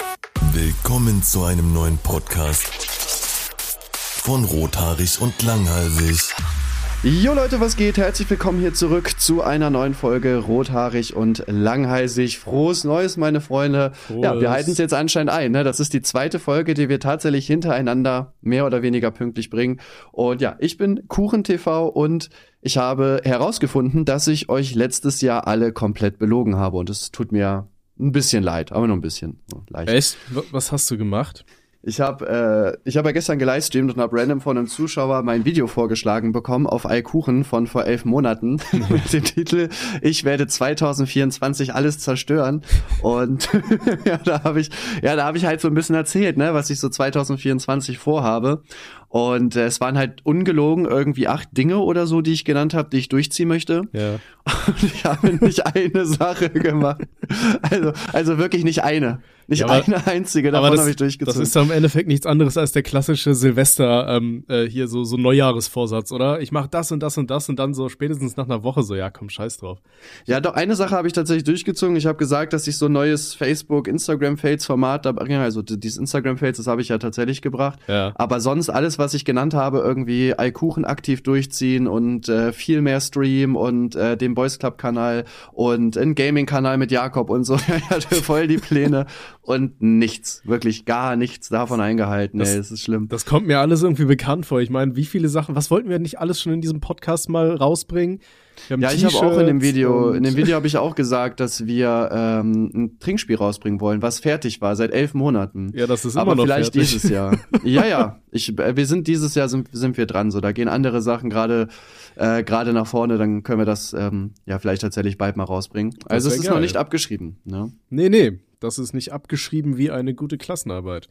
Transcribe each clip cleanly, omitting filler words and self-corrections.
Willkommen zu einem neuen Podcast von Rothaarig und Langhalsig. Jo Leute, was geht? Herzlich willkommen hier zurück zu einer neuen Folge Rothaarig und Langhalsig. Frohes Neues, meine Freunde. Frohes. Ja, wir halten es jetzt anscheinend ein, ne? Das ist die zweite Folge, die wir tatsächlich hintereinander mehr oder weniger pünktlich bringen. Und ja, ich bin KuchenTV und ich habe herausgefunden, dass ich euch letztes Jahr alle komplett belogen habe. Und es tut mir ein bisschen leid, aber nur ein bisschen. Leicht. Echt? Was hast du gemacht? Ich hab ja gestern gelivestreamt und habe random von einem Zuschauer mein Video vorgeschlagen bekommen auf iKuchen von vor 11 Monaten mit dem Titel Ich werde 2024 alles zerstören. Und da habe ich halt so ein bisschen erzählt, ne, was ich so 2024 vorhabe. Und es waren halt ungelogen irgendwie 8 Dinge oder so, die ich genannt habe, die ich durchziehen möchte. Ja. Und ich habe nicht eine Sache gemacht. Also wirklich nicht eine. Nicht eine einzige, davon habe ich durchgezogen. Das ist doch im Endeffekt nichts anderes als der klassische Silvester, hier so Neujahresvorsatz, oder? Ich mache das und das und das und dann so spätestens nach einer Woche so, ja komm, scheiß drauf. Ja, doch, eine Sache habe ich tatsächlich durchgezogen. Ich habe gesagt, dass ich so ein neues Facebook-Instagram-Fails-Format da bringe. Also dieses Instagram-Fails, das habe ich ja tatsächlich gebracht. Ja. Aber sonst alles, was ich genannt habe, irgendwie iKuchen aktiv durchziehen und viel mehr Stream und den Boys Club-Kanal und einen Gaming-Kanal mit Jakob und so. Ich hatte voll die Pläne. Und nichts, wirklich gar nichts davon eingehalten. Das ist schlimm. Das kommt mir alles irgendwie bekannt vor. Ich meine, wie viele Sachen, was wollten wir nicht alles schon in diesem Podcast mal rausbringen? Ja, ich habe auch in dem Video habe ich auch gesagt, dass wir ein Trinkspiel rausbringen wollen, was fertig war seit 11 Monaten. Ja, das ist aber immer noch vielleicht fertig. Dieses Jahr. Ja. Wir sind dieses Jahr sind wir dran. So, da gehen andere Sachen gerade nach vorne. Dann können wir das vielleicht tatsächlich bald mal rausbringen. Also es ist geil. Noch nicht abgeschrieben. Ne? Nee. Das ist nicht abgeschrieben wie eine gute Klassenarbeit.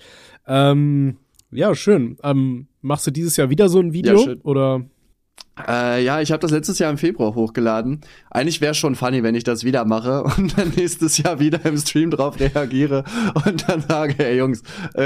Ja, schön. Machst du dieses Jahr wieder so ein Video? Ja, oder? Ich habe das letztes Jahr im Februar hochgeladen. Eigentlich wäre es schon funny, wenn ich das wieder mache und dann nächstes Jahr wieder im Stream drauf reagiere und dann sage, ey Jungs,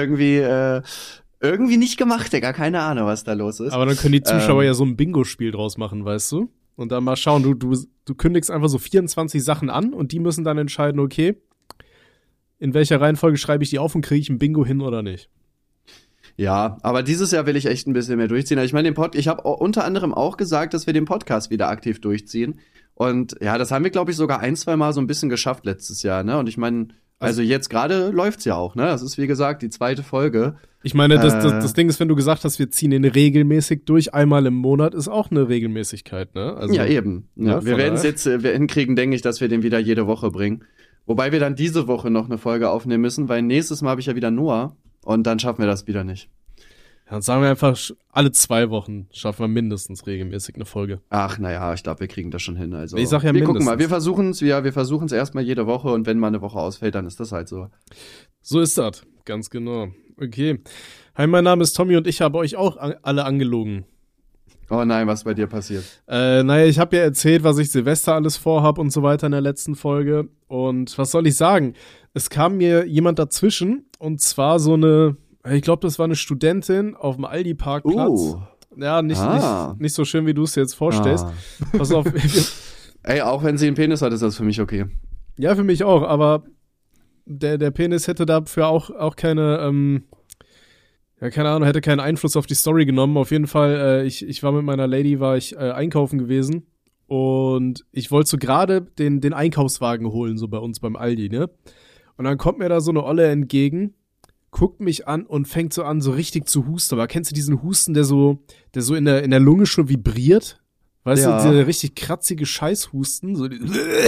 irgendwie nicht gemacht, Digga, keine Ahnung, was da los ist. Aber dann können die Zuschauer ja so ein Bingo-Spiel draus machen, weißt du? Und dann mal schauen, du kündigst einfach so 24 Sachen an und die müssen dann entscheiden, okay, in welcher Reihenfolge schreibe ich die auf und kriege ich ein Bingo hin oder nicht? Ja, aber dieses Jahr will ich echt ein bisschen mehr durchziehen. Ich meine, ich habe unter anderem auch gesagt, dass wir den Podcast wieder aktiv durchziehen. Und ja, das haben wir, glaube ich, sogar 1-2 Mal so ein bisschen geschafft letztes Jahr, ne? Und ich meine, also jetzt gerade läuft's ja auch, ne? Das ist, wie gesagt, die 2. Folge. Ich meine, das Ding ist, wenn du gesagt hast, wir ziehen den regelmäßig durch, einmal im Monat, ist auch eine Regelmäßigkeit, ne? Also, ja, eben. Ja, wir werden es jetzt hinkriegen, denke ich, dass wir den wieder jede Woche bringen. Wobei wir dann diese Woche noch eine Folge aufnehmen müssen, weil nächstes Mal habe ich ja wieder Noah und dann schaffen wir das wieder nicht. Ja, dann sagen wir einfach, alle 2 Wochen schaffen wir mindestens regelmäßig eine Folge. Ach, naja, ich glaube, wir kriegen das schon hin. Also, ich sag ja wir mindestens. Gucken mal, wir versuchen es erstmal jede Woche und wenn mal eine Woche ausfällt, dann ist das halt so. So ist das, ganz genau. Okay. Hi, mein Name ist Tommy und ich habe euch auch alle angelogen. Oh nein, was ist bei dir passiert? Ich habe ja erzählt, was ich Silvester alles vorhab und so weiter in der letzten Folge. Und was soll ich sagen? Es kam mir jemand dazwischen und zwar ich glaube, das war eine Studentin auf dem Aldi-Parkplatz. Ja, nicht so schön, wie du es dir jetzt vorstellst. Pass auf. Ey, auch wenn sie einen Penis hat, ist das für mich okay. Ja, für mich auch, aber der Penis hätte dafür auch keine, keine Ahnung, hätte keinen Einfluss auf die Story genommen. Auf jeden Fall, ich war mit meiner Lady, einkaufen gewesen und ich wollte so gerade den Einkaufswagen holen, so bei uns beim Aldi, ne? Und dann kommt mir da so eine Olle entgegen, guckt mich an und fängt so an, so richtig zu husten. Aber kennst du diesen Husten, der so in der Lunge schon vibriert? Weißt du, dieser richtig kratzige Scheißhusten. So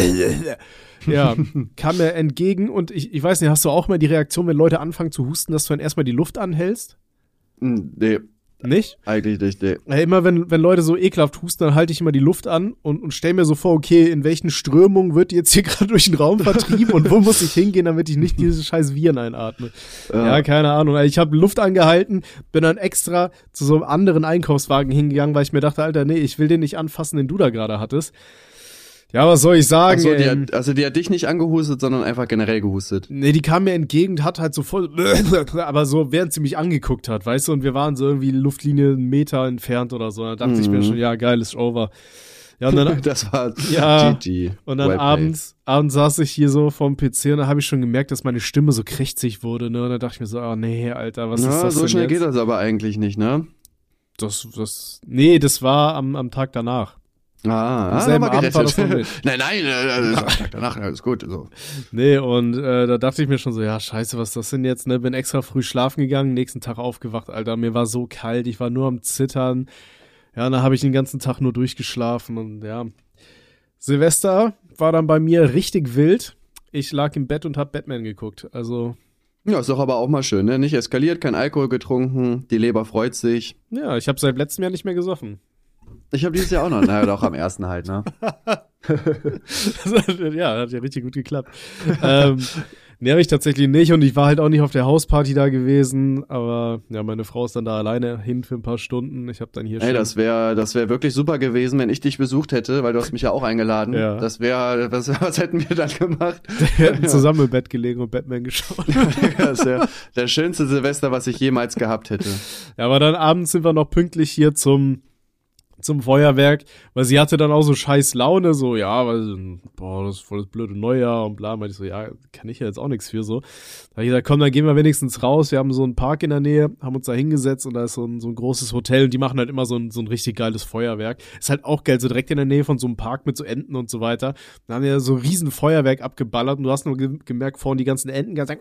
ja, kam mir entgegen und ich weiß nicht, hast du auch mal die Reaktion, wenn Leute anfangen zu husten, dass du dann erstmal die Luft anhältst? Nee. Nicht? Eigentlich nicht, nee. Ja, immer wenn Leute so ekelhaft husten, dann halte ich immer die Luft an und stell mir so vor, okay, in welchen Strömungen wird jetzt hier gerade durch den Raum vertrieben und wo muss ich hingehen, damit ich nicht diese scheiß Viren einatme. Ja, keine Ahnung. Ich habe Luft angehalten, bin dann extra zu so einem anderen Einkaufswagen hingegangen, weil ich mir dachte, Alter, nee, ich will den nicht anfassen, den du da gerade hattest. Ja, was soll ich sagen? Also die hat dich nicht angehustet, sondern einfach generell gehustet. Nee, die kam mir entgegen und hat halt so voll, aber so, während sie mich angeguckt hat, weißt du, und wir waren so irgendwie Luftlinie 1 Meter entfernt oder so. Da dachte ich mir schon, ja, geil, ist over. Ja, und dann, das war ja, GG. Und dann abends saß ich hier so vorm PC und da habe ich schon gemerkt, dass meine Stimme so krächzig wurde, ne? Und dann dachte ich mir so, oh nee, Alter, was ist das so denn schnell jetzt? geht das aber eigentlich nicht, ne? Nee, das war am Tag danach. Am selben Abend war das noch nicht. Nein, Tag danach, alles gut. So. Nee, und da dachte ich mir schon so, ja, scheiße, was ist das denn jetzt, ne? Bin extra früh schlafen gegangen, nächsten Tag aufgewacht, Alter, mir war so kalt, ich war nur am Zittern. Ja, und dann habe ich den ganzen Tag nur durchgeschlafen und ja. Silvester war dann bei mir richtig wild. Ich lag im Bett und hab Batman geguckt, also... Ja, ist doch aber auch mal schön, ne? Nicht eskaliert, kein Alkohol getrunken, die Leber freut sich. Ja, ich habe seit letztem Jahr nicht mehr gesoffen. Ich habe dieses Jahr auch noch, naja, doch am ersten halt, ne? Ja, hat ja richtig gut geklappt. Nee, habe ich tatsächlich nicht und ich war halt auch nicht auf der Hausparty da gewesen, aber ja, meine Frau ist dann da alleine hin für ein paar Stunden. Ich habe dann hier schon... Ey, das wär wirklich super gewesen, wenn ich dich besucht hätte, weil du hast mich ja auch eingeladen. Ja. Das wäre, was hätten wir dann gemacht? Wir hätten zusammen im Bett gelegen und Batman geschaut. Das wäre der schönste Silvester, was ich jemals gehabt hätte. Ja, aber dann abends sind wir noch pünktlich hier zum Feuerwerk, weil sie hatte dann auch so scheiß Laune, so, ja, weil, das ist voll das blöde Neujahr und bla, meinte ich so, ja, kann ich ja jetzt auch nichts für, so. Da hab ich gesagt, komm, dann gehen wir wenigstens raus, wir haben so einen Park in der Nähe, haben uns da hingesetzt und da ist so ein großes Hotel und die machen halt immer so ein richtig geiles Feuerwerk. Ist halt auch geil, so direkt in der Nähe von so einem Park mit so Enten und so weiter. Da haben wir so ein riesen Feuerwerk abgeballert und du hast nur gemerkt, vorhin die ganzen Enten gesagt,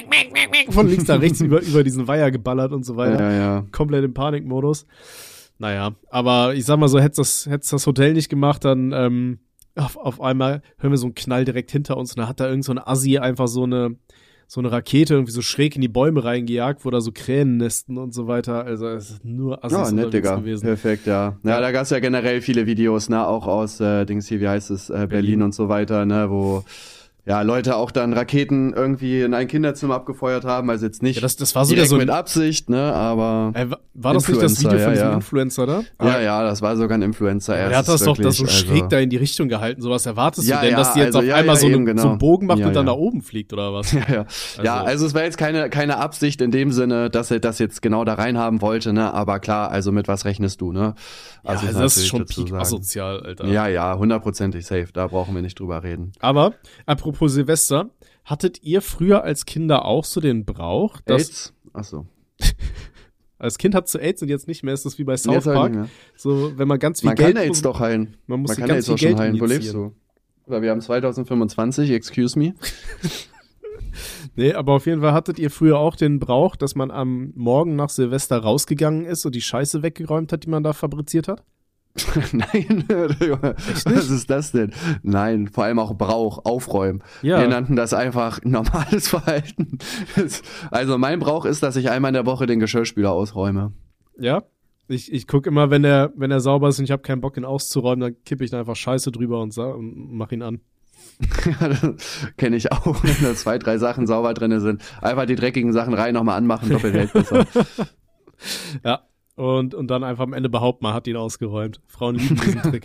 von links nach rechts über diesen Weiher geballert und so weiter. Ja. Komplett im Panikmodus. Naja, aber ich sag mal so, hätte das Hotel nicht gemacht, dann auf einmal hören wir so einen Knall direkt hinter uns und da hat da irgend so ein Assi einfach so eine Rakete irgendwie so schräg in die Bäume reingejagt, wo da so Krähen nesten und so weiter. Also es ist nur Assis nett, Digga. gewesen. Perfekt, ja. Ja, da gab's ja generell viele Videos, ne, auch aus wie heißt es, Berlin und so weiter, ne, wo ja, Leute auch dann Raketen irgendwie in ein Kinderzimmer abgefeuert haben, also jetzt nicht ja, das war sogar so mit Absicht, ne, aber war das nicht das Video von diesem Influencer da? Ja, das war sogar ein Influencer. Er hat das doch da so schräg da in die Richtung gehalten, sowas erwartest du denn, dass die jetzt auf einmal so einen Bogen macht und dann da oben fliegt oder was? Also es war jetzt keine Absicht in dem Sinne, dass er das jetzt genau da reinhaben wollte, ne, aber klar, also mit was rechnest du, ne? Also das ist schon peak asozial, Alter. Ja, 100%ig safe, da brauchen wir nicht drüber reden. Aber, apropos Silvester, hattet ihr früher als Kinder auch so den Brauch, dass... AIDS? Achso. Als Kind hat du AIDS und jetzt nicht mehr, ist das wie bei South Park. So, wenn man ganz viel Geld... Man kann AIDS doch heilen. Man kann AIDS doch schon heilen. Wo lebst du? Weil wir haben 2025, excuse me. Nee, aber auf jeden Fall hattet ihr früher auch den Brauch, dass man am Morgen nach Silvester rausgegangen ist und die Scheiße weggeräumt hat, die man da fabriziert hat? Nein, was ist das denn? Nein, vor allem auch Brauch, aufräumen. Ja. Wir nannten das einfach normales Verhalten. Also mein Brauch ist, dass ich einmal in der Woche den Geschirrspüler ausräume. Ja, ich gucke immer, wenn er sauber ist und ich habe keinen Bock, ihn auszuräumen, dann kippe ich da einfach Scheiße drüber und mach ihn an. Ja, das kenne ich auch, wenn da 2, 3 Sachen sauber drin sind. Einfach die dreckigen Sachen rein, nochmal anmachen, doppelt hält besser. Ja, und dann einfach am Ende behaupten, man hat ihn ausgeräumt. Frauen lieben diesen Trick.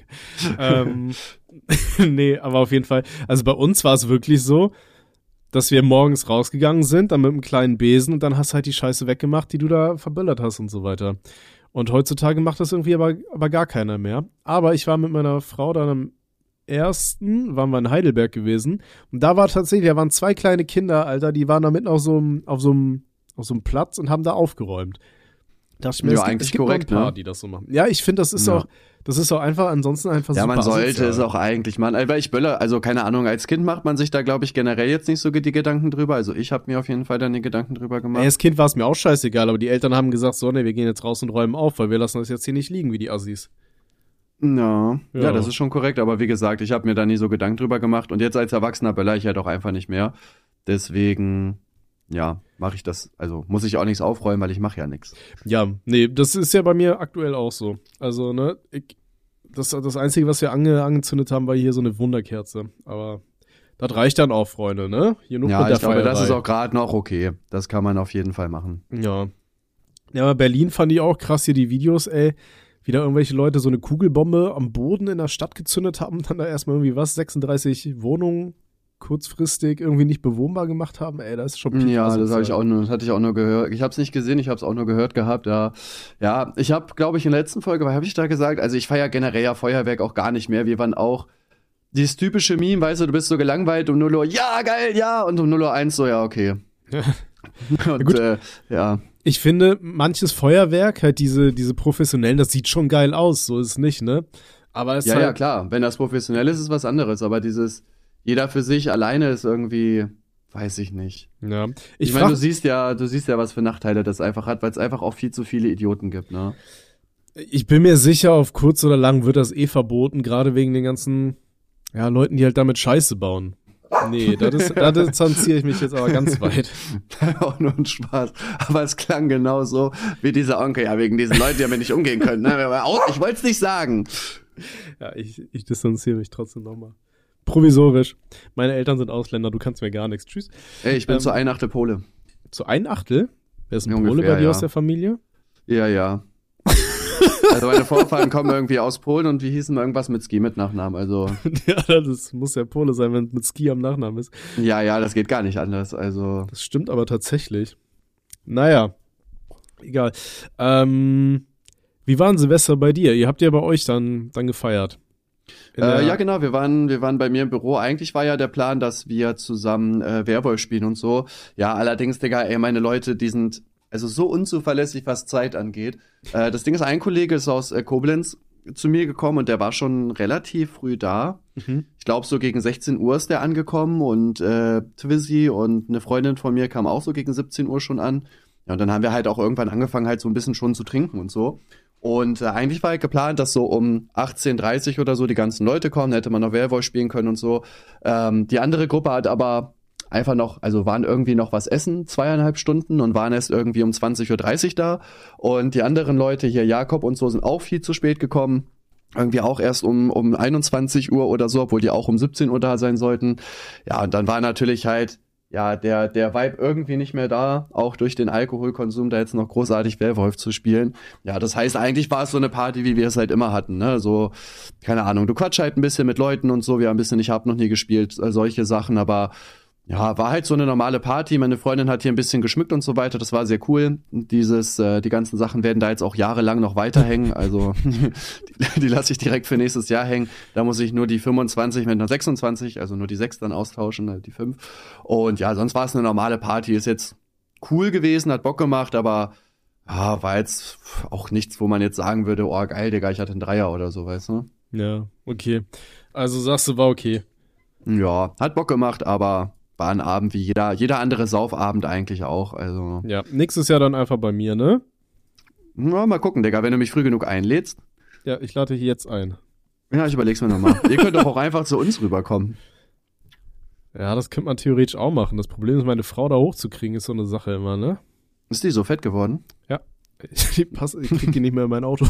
Nee, aber auf jeden Fall. Also bei uns war es wirklich so, dass wir morgens rausgegangen sind, dann mit einem kleinen Besen und dann hast halt die Scheiße weggemacht, die du da verböllert hast und so weiter. Und heutzutage macht das irgendwie aber gar keiner mehr. Aber ich war mit meiner Frau dann am waren wir in Heidelberg gewesen und da waren 2 kleine Kinder, Alter, die waren da mitten auf so einem Platz und haben da aufgeräumt. Da dachte ich mir, eigentlich korrekt, ein paar, ne? Die das so machen. Ja, ich finde, das ist auch einfach ansonsten einfach super. Ja, man sollte asozial. es auch eigentlich machen. Weil ich böller, also keine Ahnung, als Kind macht man sich da, glaube ich, generell jetzt nicht so die Gedanken drüber. Also ich habe mir auf jeden Fall dann die Gedanken drüber gemacht. Als Kind war es mir auch scheißegal, aber die Eltern haben gesagt, so, ne, wir gehen jetzt raus und räumen auf, weil wir lassen das jetzt hier nicht liegen wie die Assis. Ja, das ist schon korrekt, aber wie gesagt, ich habe mir da nie so Gedanken drüber gemacht und jetzt als Erwachsener böller ich halt auch einfach nicht mehr. Deswegen, ja, mache ich das, also muss ich auch nichts aufräumen, weil ich mache ja nichts. Ja, nee, das ist ja bei mir aktuell auch so. Also, ne, das Einzige, was wir angezündet haben, war hier so eine Wunderkerze, aber das reicht dann auch, Freunde, ne? Genug ja, mit der ich glaube, Feierei. das ist auch gerade noch okay. Das kann man auf jeden Fall machen. Ja. Ja, aber Berlin fand ich auch krass hier die Videos, ey. Wie da irgendwelche Leute so eine Kugelbombe am Boden in der Stadt gezündet haben, dann da erstmal irgendwie 36 Wohnungen kurzfristig irgendwie nicht bewohnbar gemacht haben, ey, das ist schon Ja, das hatte ich auch nur gehört. Ich habe es nicht gesehen, ich habe es auch nur gehört gehabt, ja. Ja, ich habe, glaube ich, in der letzten Folge, was habe ich da gesagt? Also ich feiere generell ja Feuerwerk auch gar nicht mehr. Wir waren auch dieses typische Meme, weißt du bist so gelangweilt um 0 Uhr, ja, geil, ja, und um 0 Uhr 1 so, ja, okay. Und, gut. Ja. Ich finde, manches Feuerwerk, halt diese professionellen, das sieht schon geil aus, so ist es nicht, ne? Aber es ist halt, Ja, klar, wenn das professionell ist, ist was anderes, aber dieses jeder für sich alleine ist irgendwie, weiß ich nicht. Ja. Ich meine, du siehst ja, was für Nachteile das einfach hat, weil es einfach auch viel zu viele Idioten gibt, ne? Ich bin mir sicher, auf kurz oder lang wird das verboten, gerade wegen den ganzen, ja, Leuten, die halt damit Scheiße bauen. Nee, da distanziere ich mich jetzt aber ganz weit. Auch nur ein Spaß. Aber es klang genauso wie dieser Onkel, ja, wegen diesen Leuten, die damit nicht umgehen können, ne? Ich wollte es nicht sagen. Ja, ich distanziere mich trotzdem nochmal. Provisorisch. Meine Eltern sind Ausländer, du kannst mir gar nichts. Tschüss. Ey, ich bin zu 1/8 Pole. Zu 1/8? Wer ist ein Ungefähr, Pole bei dir ja. aus der Familie? Ja. Also meine Vorfahren kommen irgendwie aus Polen und die hießen irgendwas mit Ski mit Nachnamen, also. Ja, das muss ja Pole sein, wenn es mit Ski am Nachnamen ist. Ja, das geht gar nicht anders, also. Das stimmt aber tatsächlich. Naja, egal. Wie war ein Silvester bei dir? Ihr habt ja bei euch dann gefeiert. Ja, genau, wir waren bei mir im Büro. Eigentlich war ja der Plan, dass wir zusammen Werwolf spielen und so. Ja, allerdings, Digga, ey, meine Leute, die sind also so unzuverlässig, was Zeit angeht. Das Ding ist, ein Kollege ist aus Koblenz zu mir gekommen und der war schon relativ früh da. Mhm. Ich glaube, so gegen 16 Uhr ist der angekommen und Twizzy und eine Freundin von mir kam auch so gegen 17 Uhr schon an. Ja, und dann haben wir halt auch irgendwann angefangen, halt so ein bisschen schon zu trinken und so. Und eigentlich war halt geplant, dass so um 18:30 oder so die ganzen Leute kommen, da hätte man noch Werwolf spielen können und so. Die andere Gruppe hat aber einfach noch, also waren irgendwie noch was essen, 2,5 Stunden und waren erst irgendwie um 20:30 Uhr da. Und die anderen Leute hier, Jakob und so, sind auch viel zu spät gekommen. Irgendwie auch erst um 21 Uhr oder so, obwohl die auch um 17 Uhr da sein sollten. Ja, und dann war natürlich halt ja, der Vibe irgendwie nicht mehr da, auch durch den Alkoholkonsum da jetzt noch großartig Werwolf zu spielen. Ja, das heißt, eigentlich war es so eine Party, wie wir es halt immer hatten, ne, so, keine Ahnung, du quatsch halt ein bisschen mit Leuten und so, wir haben ein bisschen, ich hab noch nie gespielt, solche Sachen, aber ja, war halt so eine normale Party, meine Freundin hat hier ein bisschen geschmückt und so weiter, das war sehr cool. Die ganzen Sachen werden da jetzt auch jahrelang noch weiterhängen, also die lasse ich direkt für nächstes Jahr hängen. Da muss ich nur die 25 mit einer 26, also nur die 6 dann austauschen, die 5. Und ja, sonst war es eine normale Party, ist jetzt cool gewesen, hat Bock gemacht, aber ja, war jetzt auch nichts, wo man jetzt sagen würde, oh geil, Digga, ich hatte einen Dreier oder so, weißt du? Ja, okay. Also sagst du, war okay. Ja, hat Bock gemacht, aber war ein Abend wie jeder andere Saufabend eigentlich auch, also. Ja, nächstes Jahr dann einfach bei mir, ne? Na, mal gucken, Digga, wenn du mich früh genug einlädst. Ja, ich lade dich jetzt ein. Ja, ich überleg's mir nochmal. Ihr könnt doch auch einfach zu uns rüberkommen. Ja, das könnte man theoretisch auch machen. Das Problem ist, meine Frau da hochzukriegen, ist so eine Sache immer, ne? Ist die so fett geworden? Ja. Ich krieg die nicht mehr in mein Auto.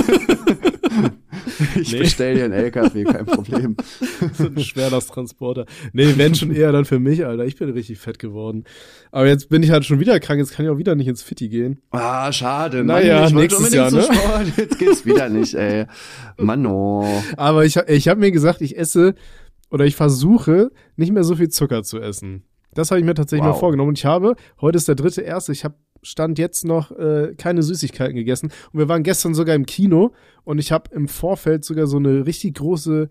Ich bestell dir einen LKW, kein Problem. So ein Schwerlasttransporter. Nee, wenn schon eher dann für mich, Alter. Ich bin richtig fett geworden. Aber jetzt bin ich halt schon wieder krank. Jetzt kann ich auch wieder nicht ins Fitti gehen. Ah, schade. Naja, Mann, ich nächstes Jahr, ne? Sport. Jetzt geht's wieder nicht, ey. Manno. Aber ich hab mir gesagt, ich versuche, nicht mehr so viel Zucker zu essen. Das habe ich mir tatsächlich mal vorgenommen. Und heute ist der 3.1., ich habe Stand jetzt noch keine Süßigkeiten gegessen. Und wir waren gestern sogar im Kino und ich habe im Vorfeld sogar so eine richtig große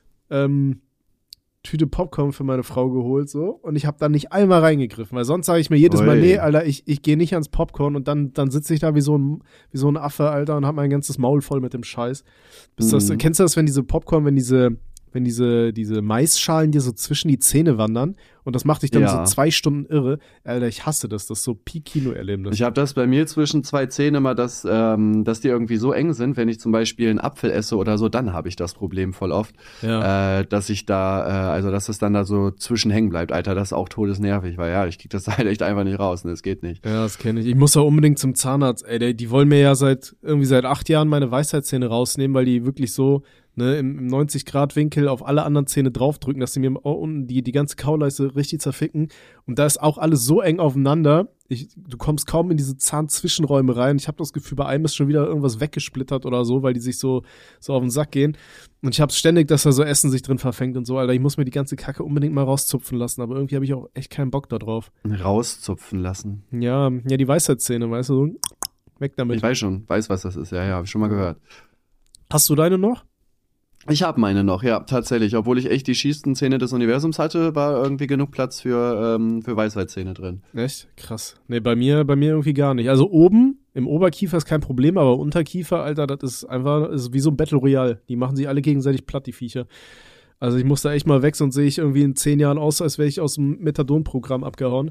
Tüte Popcorn für meine Frau geholt so und ich habe da nicht einmal reingegriffen, weil sonst sage ich mir jedes Mal, nee, Alter, ich gehe nicht ans Popcorn und dann sitze ich da wie so ein Affe, Alter, und habe mein ganzes Maul voll mit dem Scheiß. Kennst du das, wenn diese Popcorn, wenn diese Maisschalen dir so zwischen die Zähne wandern und das macht dich dann so 2 Stunden irre. Alter, ich hasse das. Das ist so Peak-Kino-Erlebnis. Ich habe das bei mir zwischen 2 Zähnen immer, dass die irgendwie so eng sind, wenn ich zum Beispiel einen Apfel esse oder so, dann habe ich das Problem voll oft, dass ich da, dass es dann da so zwischen hängen bleibt. Alter, das ist auch todesnervig, weil ja, ich krieg das halt echt einfach nicht raus, ne, das geht nicht. Ja, das kenne ich. Ich muss auch unbedingt zum Zahnarzt, ey, die wollen mir ja seit 8 Jahren meine Weisheitszähne rausnehmen, weil die wirklich so im 90-Grad-Winkel auf alle anderen Zähne draufdrücken, dass sie mir unten die ganze Kauleiste richtig zerficken. Und da ist auch alles so eng aufeinander. du kommst kaum in diese Zahnzwischenräume rein. Ich habe das Gefühl, bei einem ist schon wieder irgendwas weggesplittert oder so, weil die sich so auf den Sack gehen. Und ich hab's ständig, dass da so Essen sich drin verfängt und so, Alter. Ich muss mir die ganze Kacke unbedingt mal rauszupfen lassen, aber irgendwie habe ich auch echt keinen Bock da drauf. Rauszupfen lassen? Ja, die Weisheitszähne, weißt du, weg damit. Ich weiß, was das ist. Ja, habe ich schon mal gehört. Hast du deine noch? Ich habe meine noch, ja, tatsächlich. Obwohl ich echt die schießesten Zähne des Universums hatte, war irgendwie genug Platz für Weisheitszähne drin. Echt? Krass. Nee, bei mir irgendwie gar nicht. Also oben, im Oberkiefer ist kein Problem, aber Unterkiefer, Alter, das ist wie so ein Battle Royale. Die machen sich alle gegenseitig platt, die Viecher. Also ich muss da echt mal weg, sonst sehe ich irgendwie in 10 Jahren aus, als wäre ich aus dem Methadon-Programm abgehauen.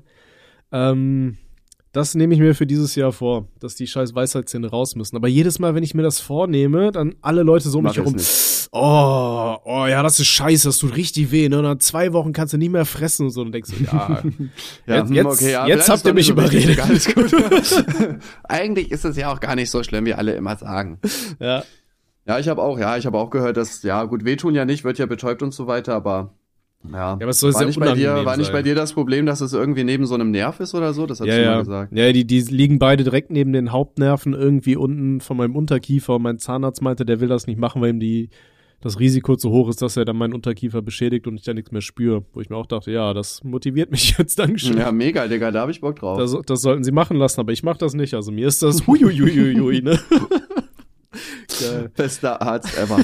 Das nehme ich mir für dieses Jahr vor, dass die scheiß Weisheitszähne raus müssen. Aber jedes Mal, wenn ich mir das vornehme, dann alle Leute so um mich herum, oh, ja, das ist scheiße, das tut richtig weh, ne? Und nach 2 Wochen kannst du nie mehr fressen und so. Und denkst du, jetzt habt ihr mich überredet. Alles gut. Eigentlich ist es ja auch gar nicht so schlimm, wie alle immer sagen. Ja. Ja, ich habe auch gehört, dass, ja, gut, wehtun ja nicht, wird ja betäubt und so weiter, aber ja, aber es soll war nicht bei dir das Problem, dass es irgendwie neben so einem Nerv ist oder so? Das hast du mal gesagt. Ja, die liegen beide direkt neben den Hauptnerven irgendwie unten von meinem Unterkiefer. Und mein Zahnarzt meinte, der will das nicht machen, weil ihm das Risiko zu hoch ist, dass er dann meinen Unterkiefer beschädigt und ich dann nichts mehr spüre. Wo ich mir auch dachte, ja, das motiviert mich jetzt, Dankeschön. Ja, mega, Digga, da hab ich Bock drauf. Das sollten sie machen lassen, aber ich mach das nicht. Also mir ist das huiuiuiui, ne? Geil. Bester Arzt ever.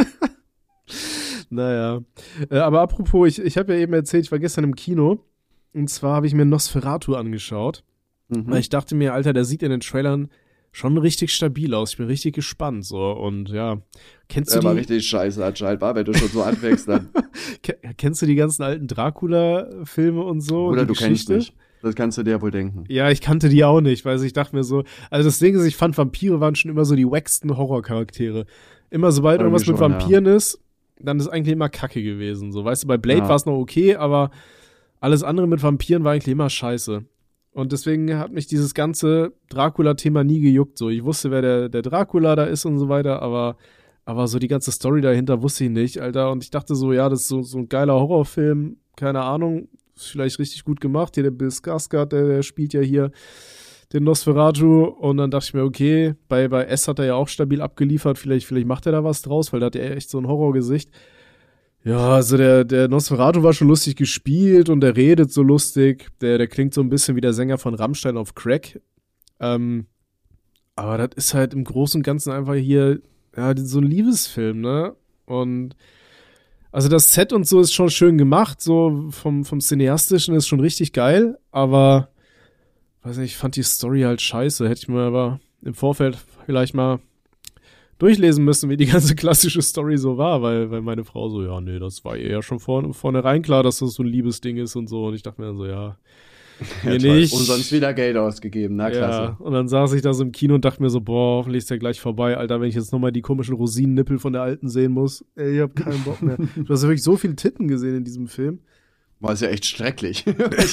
Naja, aber apropos, ich habe ja eben erzählt, ich war gestern im Kino und zwar habe ich mir Nosferatu angeschaut, weil ich dachte mir, Alter, der sieht in den Trailern schon richtig stabil aus, ich bin richtig gespannt, so, und ja, kennst du die... war richtig scheiße, anscheinend, wenn du schon so anfängst, dann... Kennst du die ganzen alten Dracula-Filme und so? Oder und du kennst nicht. Das kannst du dir ja wohl denken. Ja, ich kannte die auch nicht, weil ich dachte mir so, also das Ding ist, ich fand Vampire waren schon immer so die wacksten Horrorcharaktere. Immer sobald irgendwas mit Vampiren ist, dann ist eigentlich immer Kacke gewesen. So, weißt du, bei Blade war es noch okay, aber alles andere mit Vampiren war eigentlich immer scheiße. Und deswegen hat mich dieses ganze Dracula-Thema nie gejuckt. So, ich wusste, wer der Dracula da ist und so weiter, aber so die ganze Story dahinter wusste ich nicht, Alter. Und ich dachte so, ja, das ist so ein geiler Horrorfilm, keine Ahnung, ist vielleicht richtig gut gemacht. Hier der Bill Skarsgård, der spielt ja hier den Nosferatu, und dann dachte ich mir, okay, bei S hat er ja auch stabil abgeliefert, vielleicht macht er da was draus, weil da hat er echt so ein Horrorgesicht. Ja, also der Nosferatu war schon lustig gespielt und der redet so lustig, der klingt so ein bisschen wie der Sänger von Rammstein auf Crack. Aber das ist halt im Großen und Ganzen einfach hier, ja, so ein Liebesfilm, ne? Und also das Set und so ist schon schön gemacht, so vom Cineastischen ist schon richtig geil, aber weiß nicht, ich fand die Story halt scheiße. Hätte ich mir aber im Vorfeld vielleicht mal durchlesen müssen, wie die ganze klassische Story so war, weil meine Frau so, ja, nee, das war ihr ja schon vornherein klar, dass das so ein Liebesding ist und so. Und ich dachte mir dann so, ja, mir nicht. Und sonst wieder Geld ausgegeben, na klasse. Ja, und dann saß ich da so im Kino und dachte mir so, boah, hoffentlich ist der gleich vorbei, Alter, wenn ich jetzt nochmal die komischen Rosinennippel von der Alten sehen muss. Ey, ich hab keinen Bock mehr. Du hast ja wirklich so viele Titten gesehen in diesem Film. War es ja echt schrecklich.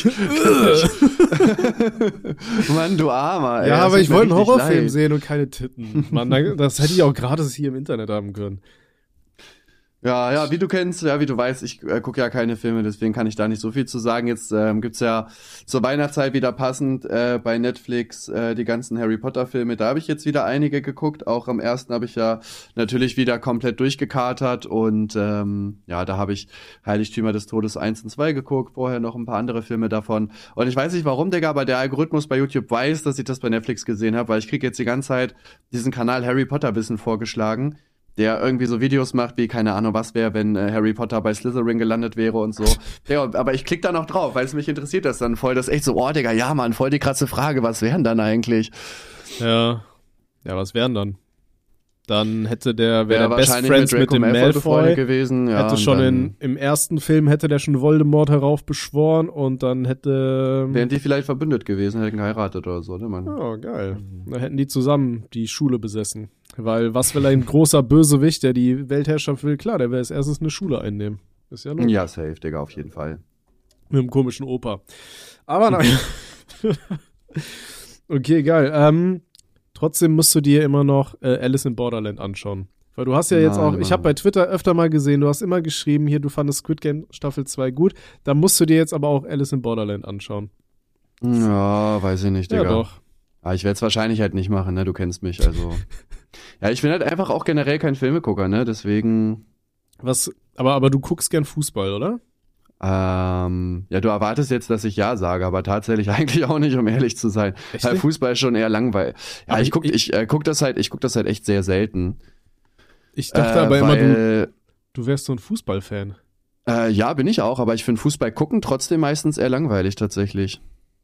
Mann, du Armer. Ey, ja, aber ich wollte einen Horrorfilm sehen und keine Titten. Mann, das hätte ich auch gratis hier im Internet haben können. Ja, wie du weißt, ich gucke ja keine Filme, deswegen kann ich da nicht so viel zu sagen. Jetzt gibt's ja zur Weihnachtszeit wieder passend bei Netflix die ganzen Harry Potter Filme. Da habe ich jetzt wieder einige geguckt. Auch am ersten habe ich ja natürlich wieder komplett durchgekatert und da habe ich Heiligtümer des Todes 1 und 2 geguckt, vorher noch ein paar andere Filme davon. Und ich weiß nicht warum, Digga, aber der Algorithmus bei YouTube weiß, dass ich das bei Netflix gesehen habe, weil ich kriege jetzt die ganze Zeit diesen Kanal Harry Potter Wissen vorgeschlagen, der irgendwie so Videos macht wie, keine Ahnung, was wäre, wenn Harry Potter bei Slytherin gelandet wäre und so. Ja, aber ich klick da noch drauf, weil es mich interessiert das dann voll. Das ist echt so, oh, Digga, ja, Mann, voll die krasse Frage, was wären dann eigentlich? Ja, was wären dann? Dann wäre der Best Friends mit dem Malfoy gewesen. Ja, hätte schon im ersten Film hätte der schon Voldemort heraufbeschworen und dann wären die vielleicht verbündet gewesen, hätten geheiratet oder so, ne, Mann? Oh, geil. Dann hätten die zusammen die Schule besessen. Weil was will ein großer Bösewicht, der die Weltherrschaft will? Klar, der will als erstes eine Schule einnehmen. Ist ja logisch. Ja, safe, Digga, auf jeden Fall. Mit einem komischen Opa. Aber nein. Okay, geil. Trotzdem musst du dir immer noch Alice in Borderland anschauen. Weil du hast ja jetzt auch, ich habe bei Twitter öfter mal gesehen, du hast immer geschrieben, hier, du fandest Squid Game Staffel 2 gut. Da musst du dir jetzt aber auch Alice in Borderland anschauen. Ja, weiß ich nicht, Digga. Ja, doch. Aber ich werde es wahrscheinlich halt nicht machen, ne? Du kennst mich, also. Ja, ich bin halt einfach auch generell kein Filmegucker, ne? Deswegen. Aber du guckst gern Fußball, oder? Ja, du erwartest jetzt, dass ich ja sage, aber tatsächlich eigentlich auch nicht, um ehrlich zu sein. Echt Weil nicht? Fußball ist schon eher langweilig. Ja, Aber ich guck das halt echt sehr selten. Ich dachte aber immer, weil, du wärst so ein Fußballfan. Ja, bin ich auch, aber ich finde Fußball gucken trotzdem meistens eher langweilig tatsächlich.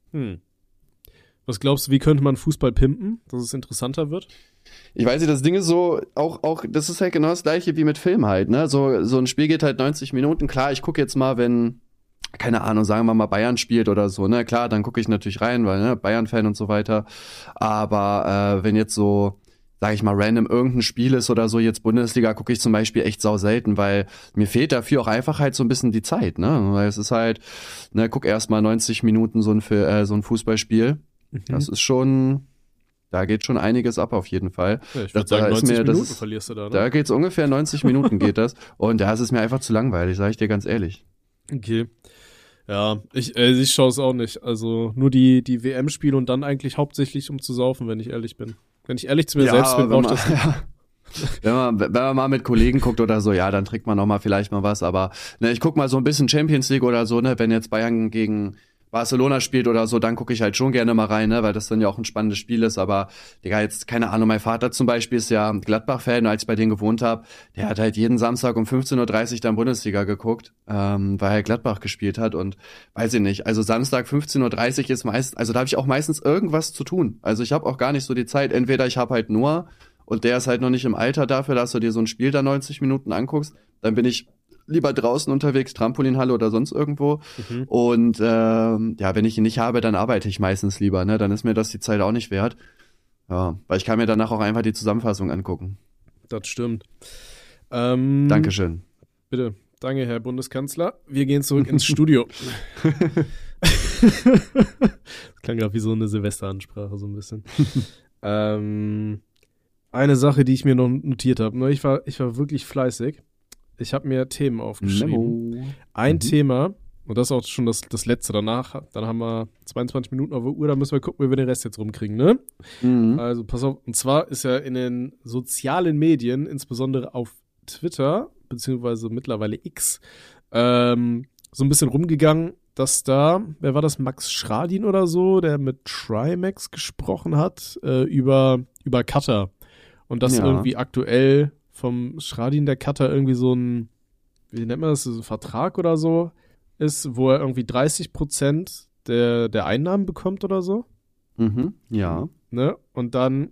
Was glaubst du, wie könnte man Fußball pimpen, dass es interessanter wird? Ich weiß nicht, das Ding ist so, auch, das ist halt genau das gleiche wie mit Film halt, ne? So ein Spiel geht halt 90 Minuten. Klar, ich gucke jetzt mal, wenn, keine Ahnung, sagen wir mal Bayern spielt oder so, ne? Klar, dann gucke ich natürlich rein, weil, ne, Bayern-Fan und so weiter. Aber wenn jetzt so, sag ich mal, random irgendein Spiel ist oder so, jetzt Bundesliga, gucke ich zum Beispiel echt sau selten, weil mir fehlt dafür auch einfach halt so ein bisschen die Zeit, ne? Weil es ist halt, ne, guck erst mal 90 Minuten so ein Fußballspiel. Das ist schon, da geht schon einiges ab auf jeden Fall. Ja, ich würde sagen, 90 Minuten verlierst du da, ne? Da geht's ungefähr 90 Minuten geht das. Und ja, es ist mir einfach zu langweilig, sag ich dir ganz ehrlich. Okay. Ja, ich schaue es auch nicht. Also nur die WM-Spiele und dann eigentlich hauptsächlich um zu saufen, wenn ich ehrlich bin. Wenn ich ehrlich zu mir selbst bin, brauche ich das nicht. Ja. Wenn man mal mit Kollegen guckt oder so, ja, dann trinkt man noch mal vielleicht mal was. Aber ne, ich guck mal so ein bisschen Champions League oder so, ne, wenn jetzt Bayern gegen Barcelona spielt oder so, dann gucke ich halt schon gerne mal rein, ne, weil das dann ja auch ein spannendes Spiel ist, aber Digga, jetzt, keine Ahnung, mein Vater zum Beispiel ist ja Gladbach-Fan, als ich bei denen gewohnt habe, der hat halt jeden Samstag um 15:30 Uhr dann Bundesliga geguckt, weil er Gladbach gespielt hat und weiß ich nicht, also Samstag 15:30 Uhr ist meist, also da habe ich auch meistens irgendwas zu tun, also ich habe auch gar nicht so die Zeit, entweder ich habe halt nur und der ist halt noch nicht im Alter dafür, dass du dir so ein Spiel da 90 Minuten anguckst, dann bin ich lieber draußen unterwegs, Trampolinhalle oder sonst irgendwo. Und ja, wenn ich ihn nicht habe, dann arbeite ich meistens lieber, ne? Dann ist mir das die Zeit auch nicht wert. Ja, weil ich kann mir danach auch einfach die Zusammenfassung angucken. Das stimmt. Dankeschön. Bitte. Danke, Herr Bundeskanzler. Wir gehen zurück ins Studio. Das klang gerade wie so eine Silvesteransprache, so ein bisschen. Eine Sache, die ich mir noch notiert habe. Ich war wirklich fleißig. Ich habe mir Themen aufgeschrieben. Ein Thema, und das ist auch schon das letzte danach, dann haben wir 22 Minuten auf der Uhr, da müssen wir gucken, wie wir den Rest jetzt rumkriegen, ne? Also pass auf, und zwar ist ja in den sozialen Medien, insbesondere auf Twitter, beziehungsweise mittlerweile X, so ein bisschen rumgegangen, dass da, wer war das, Max Schradin oder so, der mit Trimax gesprochen hat, über Cutter. Und das irgendwie aktuell vom Schradin der Cutter irgendwie so ein, wie nennt man das, so ein Vertrag oder so ist, wo er irgendwie 30% der Einnahmen bekommt oder so. Ja. Ne? Und dann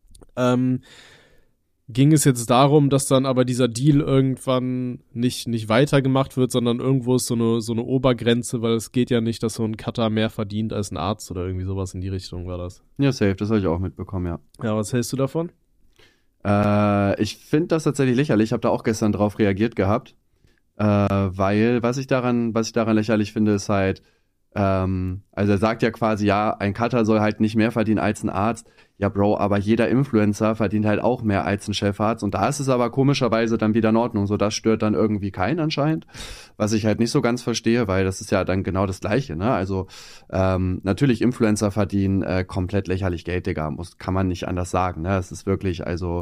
ging es jetzt darum, dass dann aber dieser Deal irgendwann nicht weitergemacht wird, sondern irgendwo ist so eine Obergrenze, weil es geht ja nicht, dass so ein Cutter mehr verdient als ein Arzt oder irgendwie sowas in die Richtung war das. Ja, safe, das habe ich auch mitbekommen, ja. Ja, was hältst du davon? Ich finde das tatsächlich lächerlich. Ich habe da auch gestern drauf reagiert gehabt, weil was ich daran lächerlich finde, ist halt, also er sagt ja quasi, ja, ein Cutter soll halt nicht mehr verdienen als ein Arzt. Ja, Bro, aber jeder Influencer verdient halt auch mehr als ein Chefarzt. Und da ist es aber komischerweise dann wieder in Ordnung. So, das stört dann irgendwie keinen anscheinend. Was ich halt nicht so ganz verstehe, weil das ist ja dann genau das Gleiche, ne? Also, natürlich Influencer verdienen komplett lächerlich Geld, Digga. Kann man nicht anders sagen, ne? Es ist wirklich, also,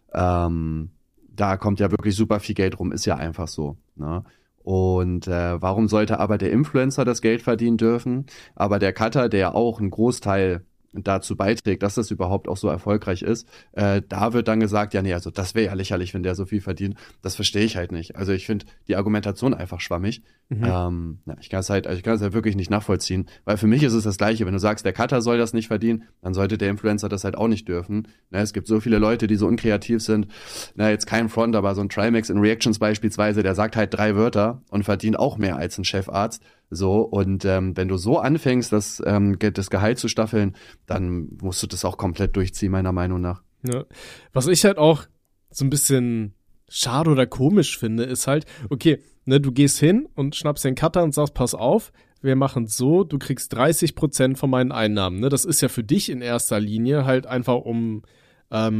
da kommt ja wirklich super viel Geld rum, ist ja einfach so, ne? Und warum sollte aber der Influencer das Geld verdienen dürfen, aber der Cutter, der auch einen Großteil dazu beiträgt, dass das überhaupt auch so erfolgreich ist, da wird dann gesagt, ja nee, also das wäre ja lächerlich, wenn der so viel verdient. Das verstehe ich halt nicht. Also ich finde die Argumentation einfach schwammig. Ich kann es halt wirklich nicht nachvollziehen, weil für mich ist es das Gleiche. Wenn du sagst, der Cutter soll das nicht verdienen, dann sollte der Influencer das halt auch nicht dürfen. Es gibt so viele Leute, die so unkreativ sind. Jetzt kein Front, aber so ein Trimax in Reactions beispielsweise, der sagt halt 3 Wörter und verdient auch mehr als ein Chefarzt. So, und wenn du so anfängst, das Gehalt zu staffeln, dann musst du das auch komplett durchziehen, meiner Meinung nach. Ja. Was ich halt auch so ein bisschen schade oder komisch finde, ist halt, okay, ne, du gehst hin und schnappst den Cutter und sagst, pass auf, wir machen so, du kriegst 30% von meinen Einnahmen. Ne? Das ist ja für dich in erster Linie halt einfach, um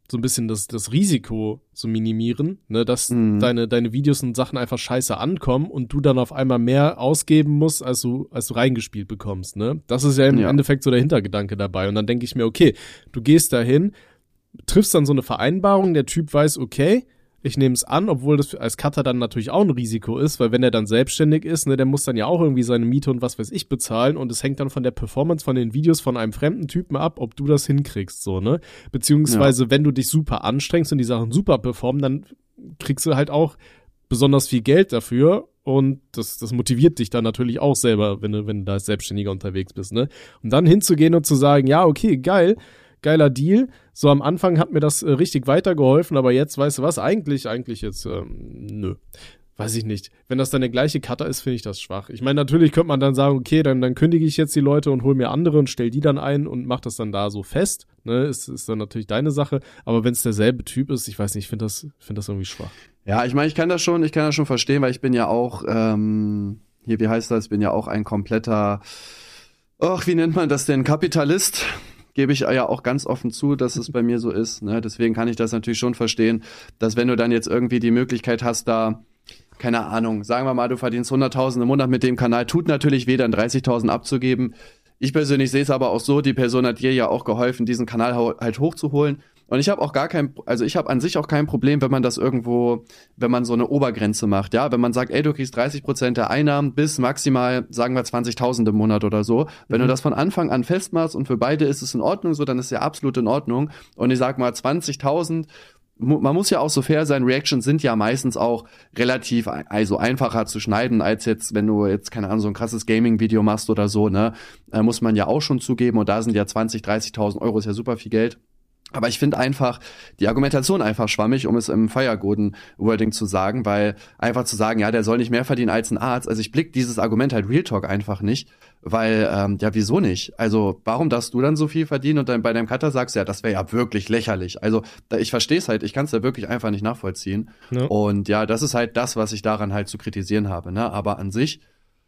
so ein bisschen das Risiko zu minimieren, ne, dass deine Videos und Sachen einfach scheiße ankommen und du dann auf einmal mehr ausgeben musst, als du reingespielt bekommst, ne? Das ist ja im Endeffekt so der Hintergedanke dabei. Und dann denke ich mir, okay, du gehst dahin, triffst dann so eine Vereinbarung, der Typ weiß, okay, ich nehme es an, obwohl das als Cutter dann natürlich auch ein Risiko ist, weil wenn er dann selbstständig ist, ne, der muss dann ja auch irgendwie seine Miete und was weiß ich bezahlen und es hängt dann von der Performance von den Videos von einem fremden Typen ab, ob du das hinkriegst, so, ne? Beziehungsweise, wenn du dich super anstrengst und die Sachen super performen, dann kriegst du halt auch besonders viel Geld dafür und das motiviert dich dann natürlich auch selber, wenn du da als Selbstständiger unterwegs bist, ne? Und dann hinzugehen und zu sagen, ja, okay, geiler Deal. So am Anfang hat mir das richtig weitergeholfen, aber jetzt, weißt du was, eigentlich jetzt, nö. Weiß ich nicht. Wenn das dann der gleiche Cutter ist, finde ich das schwach. Ich meine, natürlich könnte man dann sagen, okay, dann kündige ich jetzt die Leute und hole mir andere und stell die dann ein und mach das dann da so fest. Ne, ist dann natürlich deine Sache. Aber wenn es derselbe Typ ist, ich weiß nicht, ich finde das irgendwie schwach. Ja, ich meine, ich kann das schon verstehen, weil ich bin ja auch, wie heißt das, ich bin ja auch ein kompletter, wie nennt man das denn, Kapitalist. Gebe ich ja auch ganz offen zu, dass es bei mir so ist. Ne? Deswegen kann ich das natürlich schon verstehen, dass wenn du dann jetzt irgendwie die Möglichkeit hast, da, keine Ahnung, sagen wir mal, du verdienst 100.000 im Monat mit dem Kanal, tut natürlich weh, dann 30.000 abzugeben. Ich persönlich sehe es aber auch so, die Person hat dir ja auch geholfen, diesen Kanal halt hochzuholen. Und ich habe auch ich habe an sich auch kein Problem, wenn man das irgendwo, wenn man so eine Obergrenze macht, ja, wenn man sagt, ey, du kriegst 30% der Einnahmen bis maximal, sagen wir 20.000 im Monat oder so. Wenn du das von Anfang an festmachst und für beide ist es in Ordnung so, dann ist ja absolut in Ordnung. Und ich sag mal 20.000, man muss ja auch so fair sein, Reactions sind ja meistens auch relativ, also einfacher zu schneiden, als jetzt, wenn du jetzt, keine Ahnung, so ein krasses Gaming-Video machst oder so, ne, muss man ja auch schon zugeben und da sind ja 20.000, 30.000 Euro ist ja super viel Geld. Aber ich finde einfach die Argumentation einfach schwammig, um es im Feiergoden-Wording zu sagen, weil einfach zu sagen, ja, der soll nicht mehr verdienen als ein Arzt. Also ich blick dieses Argument halt Real Talk einfach nicht, weil, ja, wieso nicht? Also warum darfst du dann so viel verdienen und dann bei deinem Cutter sagst, ja, das wäre ja wirklich lächerlich. Also ich verstehe es halt, ich kann es da wirklich einfach nicht nachvollziehen. Ja. Und ja, das ist halt das, was ich daran halt zu kritisieren habe, ne? Aber an sich,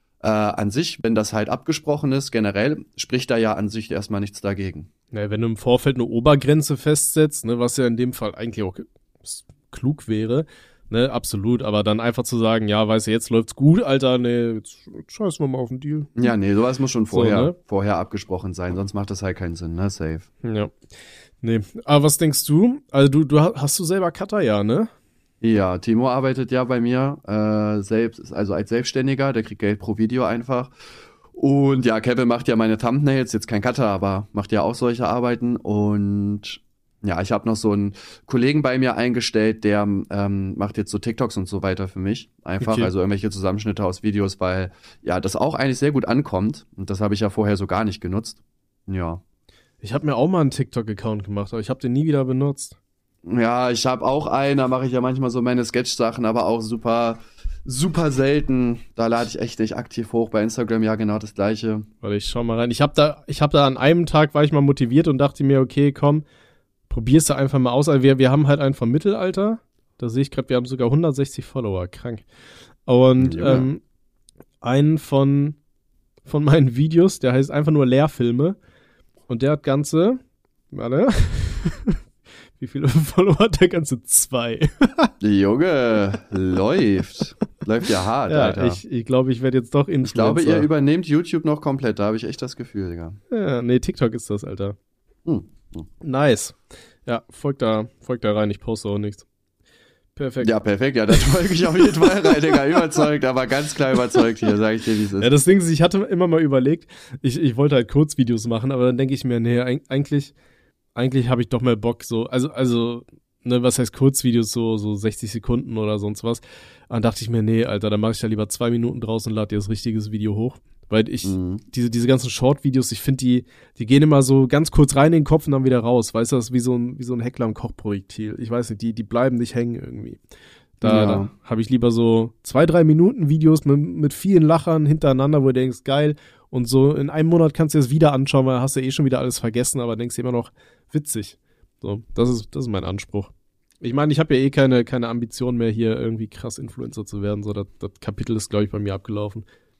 wenn das halt abgesprochen ist, generell, spricht da ja an sich erstmal nichts dagegen. Ja, wenn du im Vorfeld eine Obergrenze festsetzt, ne, was ja in dem Fall eigentlich auch klug wäre, ne, absolut, aber dann einfach zu sagen, ja, weißt du, jetzt läuft's gut, Alter, ne, jetzt scheißen wir mal auf den Deal. Ja, nee, sowas muss schon vorher abgesprochen sein, sonst macht das halt keinen Sinn, ne, safe. Ja, nee, aber was denkst du? Also du hast du selber Cutter, ja, ne? Ja, Timo arbeitet ja bei mir selbst, also als Selbstständiger, der kriegt Geld pro Video einfach. Und ja, Kevin macht ja meine Thumbnails, jetzt kein Cutter, aber macht ja auch solche Arbeiten. Und ja, ich habe noch so einen Kollegen bei mir eingestellt, der macht jetzt so TikToks und so weiter für mich. Einfach, okay. Also irgendwelche Zusammenschnitte aus Videos, weil ja, das auch eigentlich sehr gut ankommt. Und das habe ich ja vorher so gar nicht genutzt. Ja. Ich habe mir auch mal einen TikTok-Account gemacht, aber ich habe den nie wieder benutzt. Ja, ich habe auch einen, da mache ich ja manchmal so meine Sketch-Sachen, aber auch super selten. Da lade ich echt nicht aktiv hoch. Bei Instagram ja genau das Gleiche. Warte, ich schau mal rein. Ich hab da an einem Tag war ich mal motiviert und dachte mir, okay, komm, probier's da einfach mal aus. Also wir haben halt einen vom Mittelalter. Da sehe ich gerade, wir haben sogar 160 Follower. Krank. Und einen von meinen Videos, der heißt einfach nur Lehrfilme. Und der hat ganze, warte, wie viele Follower hat der? Ganze 2. Junge, läuft ja hart, ja, Alter. Ich glaube, ich werde jetzt doch Influencer. Ich glaube, ihr übernehmt YouTube noch komplett, da habe ich echt das Gefühl, Digga. Ja, nee, TikTok ist das, Alter. Nice. Ja, folgt da rein, ich poste auch nichts. Perfekt. Ja, perfekt, ja, da folge ich auf jeden Fall rein, Digga, überzeugt, aber ganz klar überzeugt hier, sage ich dir, wie es ist. Ja, das Ding ist, ich hatte immer mal überlegt, ich wollte halt Kurzvideos machen, aber dann denke ich mir, nee, eigentlich habe ich doch mehr Bock, so, also, ne, was heißt Kurzvideos, so 60 Sekunden oder sonst was. Dann dachte ich mir, nee, Alter, dann mache ich da lieber 2 Minuten draus und lade dir das richtiges Video hoch. Weil ich, diese ganzen Short-Videos, ich finde, die gehen immer so ganz kurz rein in den Kopf und dann wieder raus. Weißt du, das ist wie so ein Heckler im Kochprojektil. Ich weiß nicht, die bleiben nicht hängen irgendwie. Da habe ich lieber so 2-3 Minuten Videos mit vielen Lachern hintereinander, wo du denkst, geil. Und so in einem Monat kannst du das wieder anschauen, weil hast du schon wieder alles vergessen, aber denkst dir immer noch, witzig. So, das ist mein Anspruch. Ich meine, ich habe ja keine Ambition mehr, hier irgendwie krass Influencer zu werden. So, das Kapitel ist, glaube ich, bei mir abgelaufen.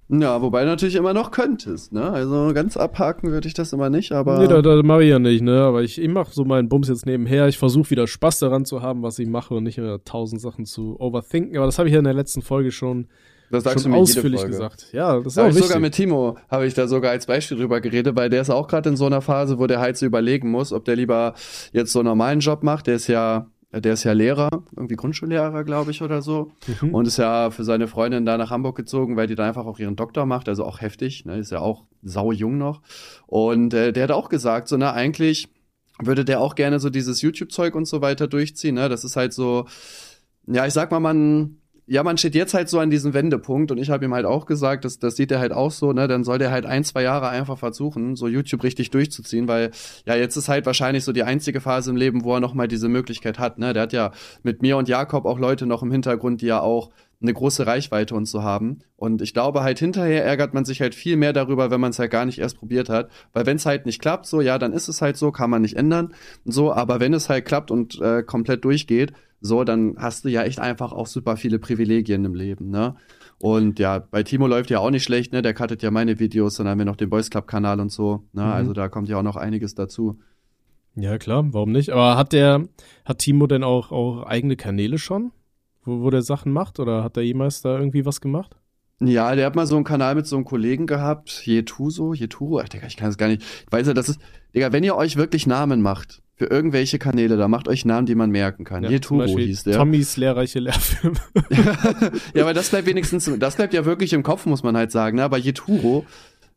Ja, wobei du natürlich immer noch könntest, ne? Also ganz abhaken würde ich das immer nicht, aber. Nee, da mache ich ja nicht, ne? Aber ich mache so meinen Bums jetzt nebenher. Ich versuche wieder Spaß daran zu haben, was ich mache und nicht immer 1000 Sachen zu overthinken. Aber das habe ich ja in der letzten Folge schon ausführlich gesagt. Ja, das ist auch wichtig. Sogar mit Timo habe ich da sogar als Beispiel drüber geredet, weil der ist auch gerade in so einer Phase, wo der halt so überlegen muss, ob der lieber jetzt so einen normalen Job macht. Der ist ja Lehrer, irgendwie Grundschullehrer, glaube ich, oder so. Und ist ja für seine Freundin da nach Hamburg gezogen, weil die da einfach auch ihren Doktor macht, also auch heftig, ne? Ist ja auch saujung noch. Und der hat auch gesagt, so, eigentlich würde der auch gerne so dieses YouTube-Zeug und so weiter durchziehen, ne? Das ist halt so, ja, ich sag mal, man steht jetzt halt so an diesem Wendepunkt und ich habe ihm halt auch gesagt, das sieht er halt auch so, ne, dann soll der halt 1-2 Jahre einfach versuchen, so YouTube richtig durchzuziehen, weil ja, jetzt ist halt wahrscheinlich so die einzige Phase im Leben, wo er nochmal diese Möglichkeit hat, ne, der hat ja mit mir und Jakob auch Leute noch im Hintergrund, die ja auch eine große Reichweite und so haben und ich glaube halt hinterher ärgert man sich halt viel mehr darüber, wenn man es halt gar nicht erst probiert hat, weil wenn es halt nicht klappt, so, ja, dann ist es halt so, kann man nicht ändern, so, aber wenn es halt klappt und komplett durchgeht, so, dann hast du ja echt einfach auch super viele Privilegien im Leben, ne? Und ja, bei Timo läuft ja auch nicht schlecht, ne? Der cuttet ja meine Videos, dann haben wir noch den Boys Club Kanal und so, ne? Also da kommt ja auch noch einiges dazu. Ja, klar, warum nicht? Aber hat Timo denn auch eigene Kanäle schon, wo der Sachen macht? Oder hat der jemals da irgendwie was gemacht? Ja, der hat mal so einen Kanal mit so einem Kollegen gehabt, Yeturo, ach, Digga, ich kann es gar nicht. Ich weiß ja, Digga, wenn ihr euch wirklich Namen macht für irgendwelche Kanäle, da macht euch Namen, die man merken kann. Ja, Yeturo hieß der. Tommys lehrreiche Lehrfilme. Ja, aber das bleibt ja wirklich im Kopf, muss man halt sagen, ne? Aber Yeturo,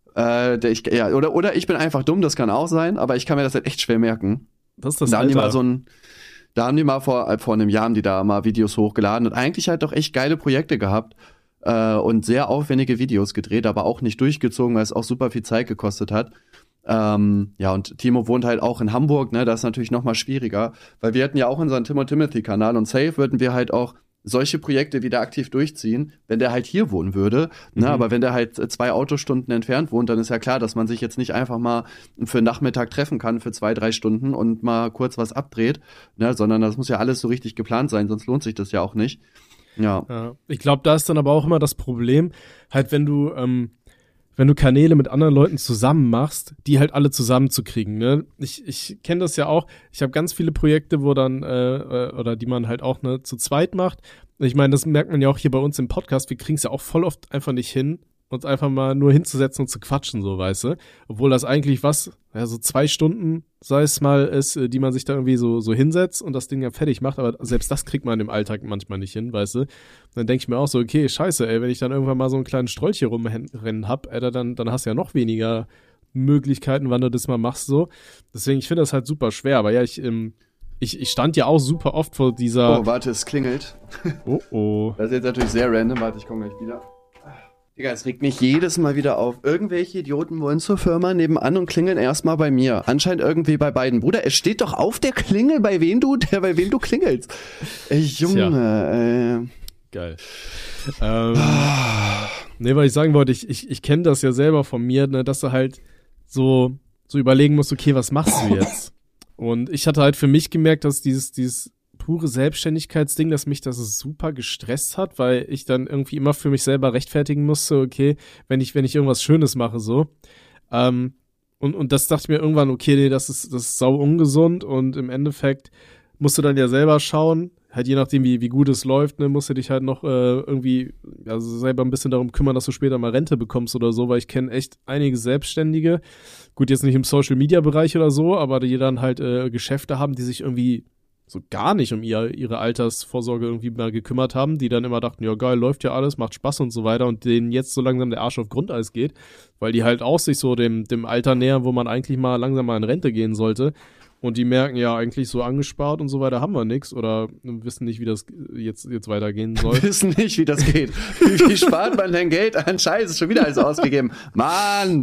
oder ich bin einfach dumm, das kann auch sein, aber ich kann mir das halt echt schwer merken. Das ist das Da haben die mal vor einem Jahr haben die da mal Videos hochgeladen und eigentlich halt doch echt geile Projekte gehabt. Und sehr aufwendige Videos gedreht, aber auch nicht durchgezogen, weil es auch super viel Zeit gekostet hat. Ja, und Timo wohnt halt auch in Hamburg, ne, das ist natürlich noch mal schwieriger, weil wir hatten ja auch unseren Tim und Timothy-Kanal und safe würden wir halt auch solche Projekte wieder aktiv durchziehen, wenn der halt hier wohnen würde, ne, aber wenn der halt 2 Autostunden entfernt wohnt, dann ist ja klar, dass man sich jetzt nicht einfach mal für einen Nachmittag treffen kann für 2-3 Stunden und mal kurz was abdreht, ne, sondern das muss ja alles so richtig geplant sein, sonst lohnt sich das ja auch nicht. Ja. Ich glaube, da ist dann aber auch immer das Problem, halt wenn du Kanäle mit anderen Leuten zusammen machst, die halt alle zusammenzukriegen, ne? Ich kenne das ja auch. Ich habe ganz viele Projekte, wo dann oder die man halt auch zu zweit macht. Ich meine, das merkt man ja auch hier bei uns im Podcast. Wir kriegen es ja auch voll oft einfach nicht hin, uns einfach mal nur hinzusetzen und zu quatschen, so, weißt du? Obwohl das eigentlich so 2 Stunden, sei es mal, ist, die man sich da irgendwie so hinsetzt und das Ding ja fertig macht, aber selbst das kriegt man im Alltag manchmal nicht hin, weißt du? Dann denke ich mir auch so, okay, scheiße, ey, wenn ich dann irgendwann mal so einen kleinen Strolch hier rumrennen hab, ey, dann hast du ja noch weniger Möglichkeiten, wann du das mal machst, so. Deswegen, ich finde das halt super schwer, aber ja, ich stand ja auch super oft vor dieser... Oh, warte, es klingelt. Oh. Das ist jetzt natürlich sehr random, warte, ich komme gleich wieder. Digga, es regt mich jedes Mal wieder auf. Irgendwelche Idioten wollen zur Firma nebenan und klingeln erstmal bei mir. Anscheinend irgendwie bei beiden. Bruder, es steht doch auf der Klingel, bei wem du klingelst. Ey, Junge, Geil. Nee, weil ich sagen wollte, ich kenne das ja selber von mir, ne, dass du halt so überlegen musst, okay, was machst du jetzt? Und ich hatte halt für mich gemerkt, dass dieses pure Selbstständigkeitsding, dass mich das super gestresst hat, weil ich dann irgendwie immer für mich selber rechtfertigen musste, okay, wenn ich irgendwas Schönes mache, so. Und das dachte ich mir irgendwann, okay, nee, das ist sau ungesund und im Endeffekt musst du dann ja selber schauen, halt je nachdem, wie gut es läuft, ne, musst du dich halt noch irgendwie selber ein bisschen darum kümmern, dass du später mal Rente bekommst oder so, weil ich kenne echt einige Selbstständige, gut, jetzt nicht im Social-Media-Bereich oder so, aber die dann halt Geschäfte haben, die sich irgendwie so gar nicht um ihre Altersvorsorge irgendwie mal gekümmert haben, die dann immer dachten, ja geil, läuft ja alles, macht Spaß und so weiter und denen jetzt so langsam der Arsch auf Grundeis geht, weil die halt auch sich so dem Alter nähern, wo man eigentlich mal langsam mal in Rente gehen sollte und die merken, ja eigentlich so angespart und so weiter haben wir nichts oder wissen nicht, wie das jetzt weitergehen soll. Wissen nicht, wie das geht. Wie spart man denn Geld an Scheiße? Schon wieder alles ausgegeben. Mann!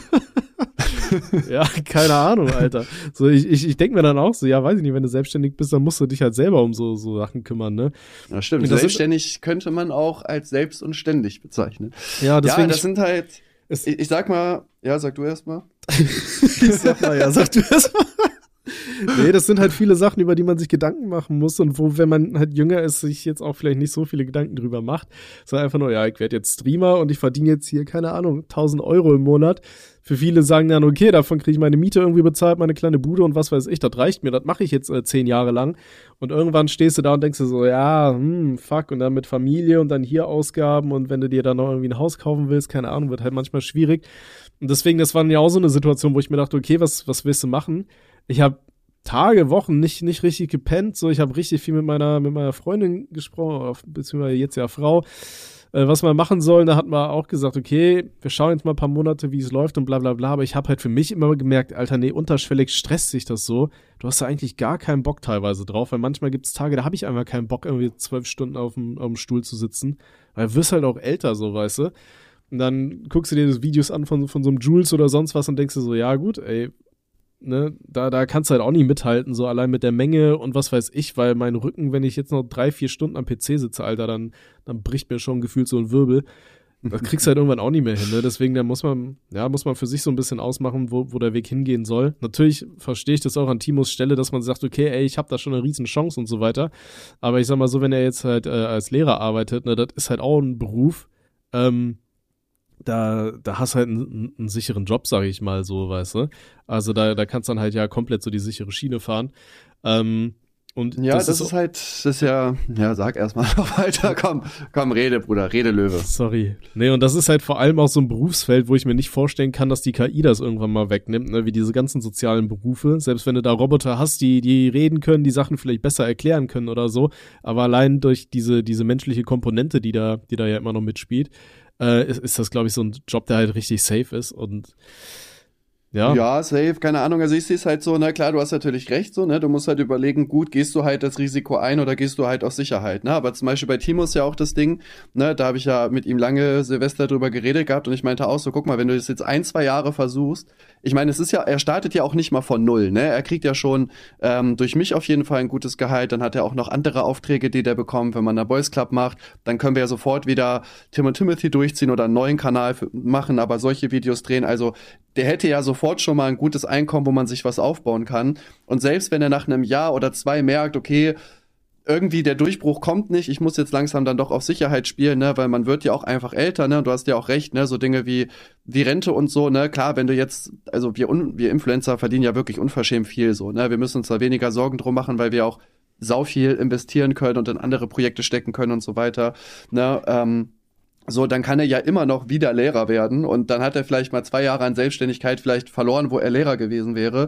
Ja, keine Ahnung, Alter. So, ich denke mir dann auch so, ja, weiß ich nicht, wenn du selbstständig bist, dann musst du dich halt selber um so Sachen kümmern, ne? Ja, stimmt. Selbstständig könnte man auch als selbst und ständig bezeichnen. Ja, deswegen. Ja, das sind halt, ich sag mal, ja, sag du erst mal. Ich sag mal, ja, sag du erst mal. Nee, das sind halt viele Sachen, über die man sich Gedanken machen muss und wo, wenn man halt jünger ist, sich jetzt auch vielleicht nicht so viele Gedanken drüber macht. Sondern einfach nur, ja, ich werde jetzt Streamer und ich verdiene jetzt hier, keine Ahnung, 1.000 Euro im Monat. Für viele sagen dann, okay, davon kriege ich meine Miete irgendwie bezahlt, meine kleine Bude und was weiß ich, das reicht mir, das mache ich jetzt 10 Jahre lang. Und irgendwann stehst du da und denkst dir so, ja, fuck, und dann mit Familie und dann hier Ausgaben und wenn du dir dann noch irgendwie ein Haus kaufen willst, keine Ahnung, wird halt manchmal schwierig. Und deswegen, das war ja auch so eine Situation, wo ich mir dachte, okay, was willst du machen? Ich habe Tage, Wochen nicht richtig gepennt, so, ich habe richtig viel mit meiner Freundin gesprochen, beziehungsweise jetzt ja Frau, was man machen soll. Da hat man auch gesagt, okay, wir schauen jetzt mal ein paar Monate, wie es läuft und bla bla bla, aber ich habe halt für mich immer gemerkt, Alter, nee, unterschwellig stresst sich das so, du hast da eigentlich gar keinen Bock teilweise drauf, weil manchmal gibt es Tage, da habe ich einfach keinen Bock, irgendwie 12 Stunden auf dem Stuhl zu sitzen, weil du wirst halt auch älter, so, weißt du. Und dann guckst du dir das Videos an von so einem Jules oder sonst was und denkst dir so, ja gut, ey, ne, da kannst du halt auch nicht mithalten, so allein mit der Menge und was weiß ich, weil mein Rücken, wenn ich jetzt noch 3-4 Stunden am PC sitze, Alter, dann bricht mir schon gefühlt so ein Wirbel. Das kriegst du halt irgendwann auch nicht mehr hin, ne? Deswegen, da muss man für sich so ein bisschen ausmachen, wo der Weg hingehen soll. Natürlich verstehe ich das auch an Timos Stelle, dass man sagt, okay, ey, ich habe da schon eine riesen Chance und so weiter. Aber ich sag mal so, wenn er jetzt halt als Lehrer arbeitet, ne, das ist halt auch ein Beruf, da hast du halt einen sicheren Job, sage ich mal so, weißt du. Also da kannst du dann halt ja komplett so die sichere Schiene fahren. Und ja, das ist ja, sag erstmal noch weiter, komm, rede, Bruder, rede, Löwe. Sorry. Nee, und das ist halt vor allem auch so ein Berufsfeld, wo ich mir nicht vorstellen kann, dass die KI das irgendwann mal wegnimmt, ne, wie diese ganzen sozialen Berufe. Selbst wenn du da Roboter hast, die reden können, die Sachen vielleicht besser erklären können oder so, aber allein durch diese menschliche Komponente, die da ja immer noch mitspielt, ist das, glaube ich, so ein Job, der halt richtig safe ist und ja, safe, keine Ahnung, also ich sehe es halt so, na klar, du hast natürlich recht, so, ne, du musst halt überlegen, gut, gehst du halt das Risiko ein oder gehst du halt auf Sicherheit, ne, aber zum Beispiel bei Timo ist ja auch das Ding, ne, da habe ich ja mit ihm lange Silvester drüber geredet gehabt und ich meinte auch so, guck mal, wenn du das jetzt 1-2 Jahre versuchst, ich meine, es ist ja, er startet ja auch nicht mal von null, ne, er kriegt ja schon durch mich auf jeden Fall ein gutes Gehalt, dann hat er auch noch andere Aufträge, die der bekommt, wenn man einen Boys Club macht, dann können wir ja sofort wieder Tim und Timothy durchziehen oder einen neuen Kanal machen, aber solche Videos drehen, also der hätte ja sofort schon mal ein gutes Einkommen, wo man sich was aufbauen kann. Und selbst wenn er nach einem Jahr oder 2 merkt, okay, irgendwie der Durchbruch kommt nicht, ich muss jetzt langsam dann doch auf Sicherheit spielen, ne, weil man wird ja auch einfach älter, ne, und du hast ja auch recht, ne, so Dinge wie Rente und so, ne, klar, wenn du jetzt, also wir Influencer verdienen ja wirklich unverschämt viel so, ne, wir müssen uns da weniger Sorgen drum machen, weil wir auch sau viel investieren können und in andere Projekte stecken können und so weiter, ne, so, dann kann er ja immer noch wieder Lehrer werden und dann hat er vielleicht mal 2 Jahre an Selbstständigkeit vielleicht verloren, wo er Lehrer gewesen wäre.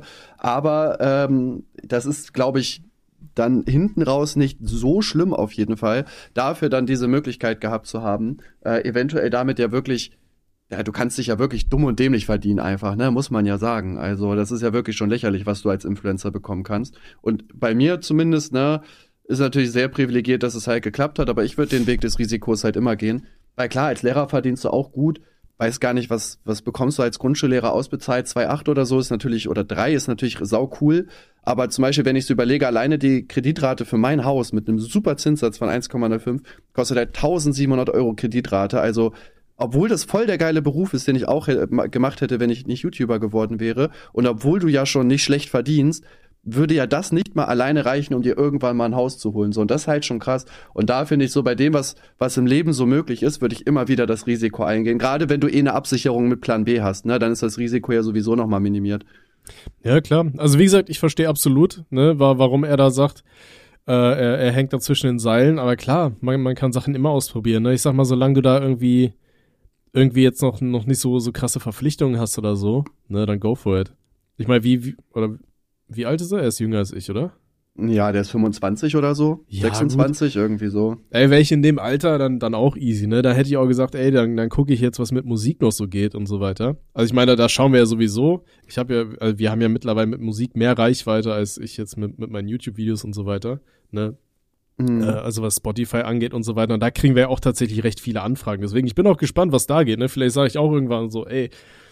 Aber das ist, glaube ich, dann hinten raus nicht so schlimm auf jeden Fall, dafür dann diese Möglichkeit gehabt zu haben, eventuell damit ja wirklich, ja, du kannst dich ja wirklich dumm und dämlich verdienen einfach, ne, muss man ja sagen. Also das ist ja wirklich schon lächerlich, was du als Influencer bekommen kannst. Und bei mir zumindest, ne, ist natürlich sehr privilegiert, dass es halt geklappt hat, aber ich würde den Weg des Risikos halt immer gehen. Weil klar, als Lehrer verdienst du auch gut, weiß gar nicht, was bekommst du als Grundschullehrer ausbezahlt, 2,8 oder so ist natürlich, oder 3 ist natürlich sau cool, aber zum Beispiel, wenn ich so überlege, alleine die Kreditrate für mein Haus mit einem super Zinssatz von 1,05 kostet halt 1.700 Euro Kreditrate, also obwohl das voll der geile Beruf ist, den ich auch gemacht hätte, wenn ich nicht YouTuber geworden wäre und obwohl du ja schon nicht schlecht verdienst, würde ja das nicht mal alleine reichen, um dir irgendwann mal ein Haus zu holen. So, und das ist halt schon krass. Und da finde ich so, bei dem, was im Leben so möglich ist, würde ich immer wieder das Risiko eingehen. Gerade wenn du eine Absicherung mit Plan B hast, ne, dann ist das Risiko ja sowieso nochmal minimiert. Ja, klar. Also wie gesagt, ich verstehe absolut, ne, warum er da sagt, er hängt da zwischen den Seilen. Aber klar, man kann Sachen immer ausprobieren. Ne? Ich sag mal, solange du da irgendwie jetzt noch nicht so krasse Verpflichtungen hast oder so, ne, dann go for it. Ich meine, wie alt ist er? Er ist jünger als ich, oder? Ja, der ist 25 oder so. Ja, 26, gut. Irgendwie so. Ey, wäre ich in dem Alter, dann auch easy, ne? Da hätte ich auch gesagt, ey, dann gucke ich jetzt, was mit Musik noch so geht und so weiter. Also ich meine, da schauen wir ja sowieso. Wir haben ja mittlerweile mit Musik mehr Reichweite, als ich jetzt mit meinen YouTube-Videos und so weiter, ne? Also was Spotify angeht und so weiter. Und da kriegen wir ja auch tatsächlich recht viele Anfragen. Deswegen, ich bin auch gespannt, was da geht, ne? Vielleicht sage ich auch irgendwann so, ey,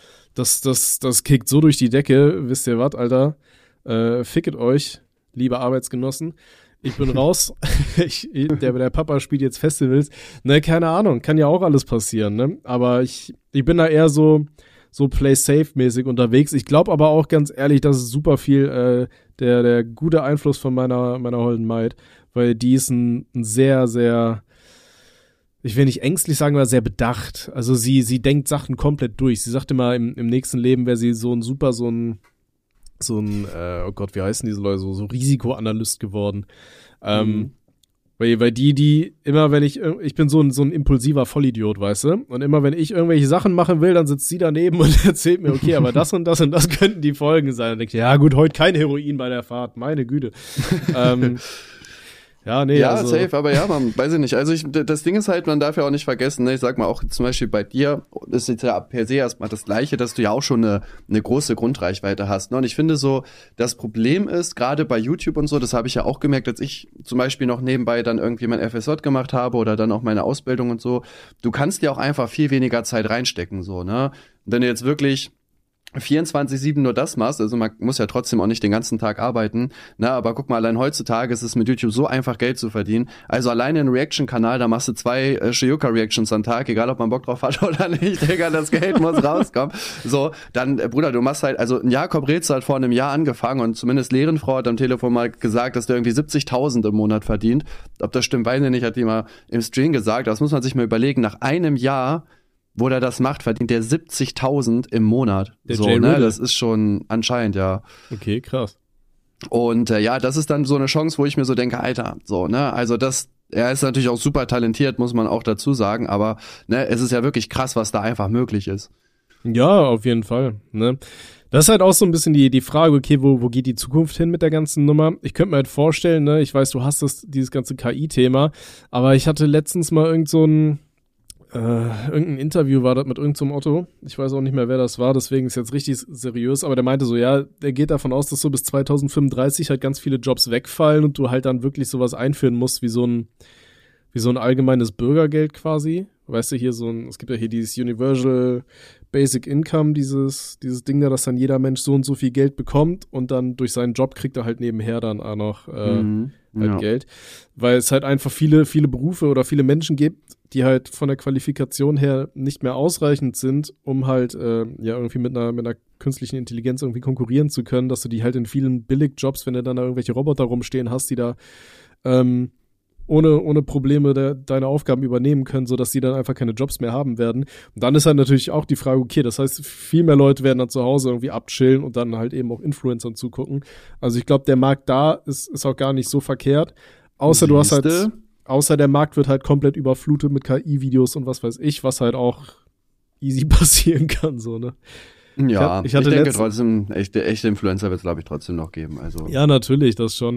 das kickt so durch die Decke, wisst ihr was, Alter? Ficket euch, liebe Arbeitsgenossen. Ich bin raus. Der Papa spielt jetzt Festivals. Ne, keine Ahnung, kann ja auch alles passieren, ne? Aber ich bin da eher so so Play-Safe-mäßig unterwegs. Ich glaube aber auch ganz ehrlich, das ist super viel der gute Einfluss von meiner holden Maid, weil die ist ein sehr, sehr, ich will nicht ängstlich sagen, aber sehr bedacht. Also sie denkt Sachen komplett durch. Sie sagt immer, im nächsten Leben wäre sie so ein oh Gott, wie heißen diese Leute, so Risikoanalyst geworden. Weil die immer, wenn ich bin so ein impulsiver Vollidiot, weißt du? Und immer, wenn ich irgendwelche Sachen machen will, dann sitzt sie daneben und erzählt mir, okay, aber das und das und das könnten die Folgen sein. Und denke ich, ja gut, heute kein Heroin bei der Fahrt, meine Güte. Ja, nee, ja, also. safe, aber ja, man, weiß ich nicht. Also das Ding ist halt, man darf ja auch nicht vergessen, ne, ich sag mal auch zum Beispiel bei dir, ist jetzt ja per se erstmal das Gleiche, dass du ja auch schon eine große Grundreichweite hast. Ne? Und ich finde so, das Problem ist, gerade bei YouTube und so, das habe ich ja auch gemerkt, als ich zum Beispiel noch nebenbei dann irgendwie mein FSJ gemacht habe oder dann auch meine Ausbildung und so, du kannst dir auch einfach viel weniger Zeit reinstecken, so, ne? Und wenn du jetzt wirklich 24/7 nur das machst, also man muss ja trotzdem auch nicht den ganzen Tag arbeiten, aber guck mal, allein heutzutage ist es mit YouTube so einfach, Geld zu verdienen. Also alleine ein Reaction-Kanal, da machst du 2 Shiuka-Reactions am Tag, egal ob man Bock drauf hat oder nicht, Digga, das Geld muss rauskommen. So, dann, Bruder, du machst halt, also ein Jakob Reetz hat vor einem Jahr angefangen und zumindest Lehrenfrau hat am Telefon mal gesagt, dass der irgendwie 70.000 im Monat verdient. Ob das stimmt, weiß ich nicht, hat die mal im Stream gesagt, das muss man sich mal überlegen, nach einem Jahr, wo der das macht, verdient der 70.000 im Monat. Der so, Jay ne? Riddle. Das ist schon anscheinend, ja. Okay, krass. Und ja, das ist dann so eine Chance, wo ich mir so denke, Alter, so, ne? Also er ist natürlich auch super talentiert, muss man auch dazu sagen, aber ne, es ist ja wirklich krass, was da einfach möglich ist. Ja, auf jeden Fall, ne? Das ist halt auch so ein bisschen die Frage, okay, wo geht die Zukunft hin mit der ganzen Nummer? Ich könnte mir halt vorstellen, ne, ich weiß, du hast dieses ganze KI-Thema, aber ich hatte letztens mal irgendein Interview war das mit irgendeinem Otto. Ich weiß auch nicht mehr, wer das war, deswegen ist jetzt richtig seriös, aber der meinte so, ja, der geht davon aus, dass so bis 2035 halt ganz viele Jobs wegfallen und du halt dann wirklich sowas einführen musst, wie so ein allgemeines Bürgergeld quasi. Weißt du, hier es gibt ja hier dieses Universal Basic Income, dieses Ding da, dass dann jeder Mensch so und so viel Geld bekommt und dann durch seinen Job kriegt er halt nebenher dann auch noch Geld. Weil es halt einfach viele Berufe oder viele Menschen gibt, die halt von der Qualifikation her nicht mehr ausreichend sind, um halt irgendwie mit einer künstlichen Intelligenz irgendwie konkurrieren zu können, dass du die halt in vielen Billigjobs, wenn du dann da irgendwelche Roboter rumstehen hast, die da ohne Probleme deine Aufgaben übernehmen können, sodass die dann einfach keine Jobs mehr haben werden. Und dann ist halt natürlich auch die Frage, okay, das heißt, viel mehr Leute werden dann zu Hause irgendwie abchillen und dann halt eben auch Influencern zugucken. Also ich glaube, der Markt da ist auch gar nicht so verkehrt. Außer du hast halt, außer der Markt wird halt komplett überflutet mit KI-Videos und was weiß ich, was halt auch easy passieren kann, so, ne? Ja, ich denke trotzdem, echte Influencer wird es, glaube ich, trotzdem noch geben. Also. Ja, natürlich, das schon.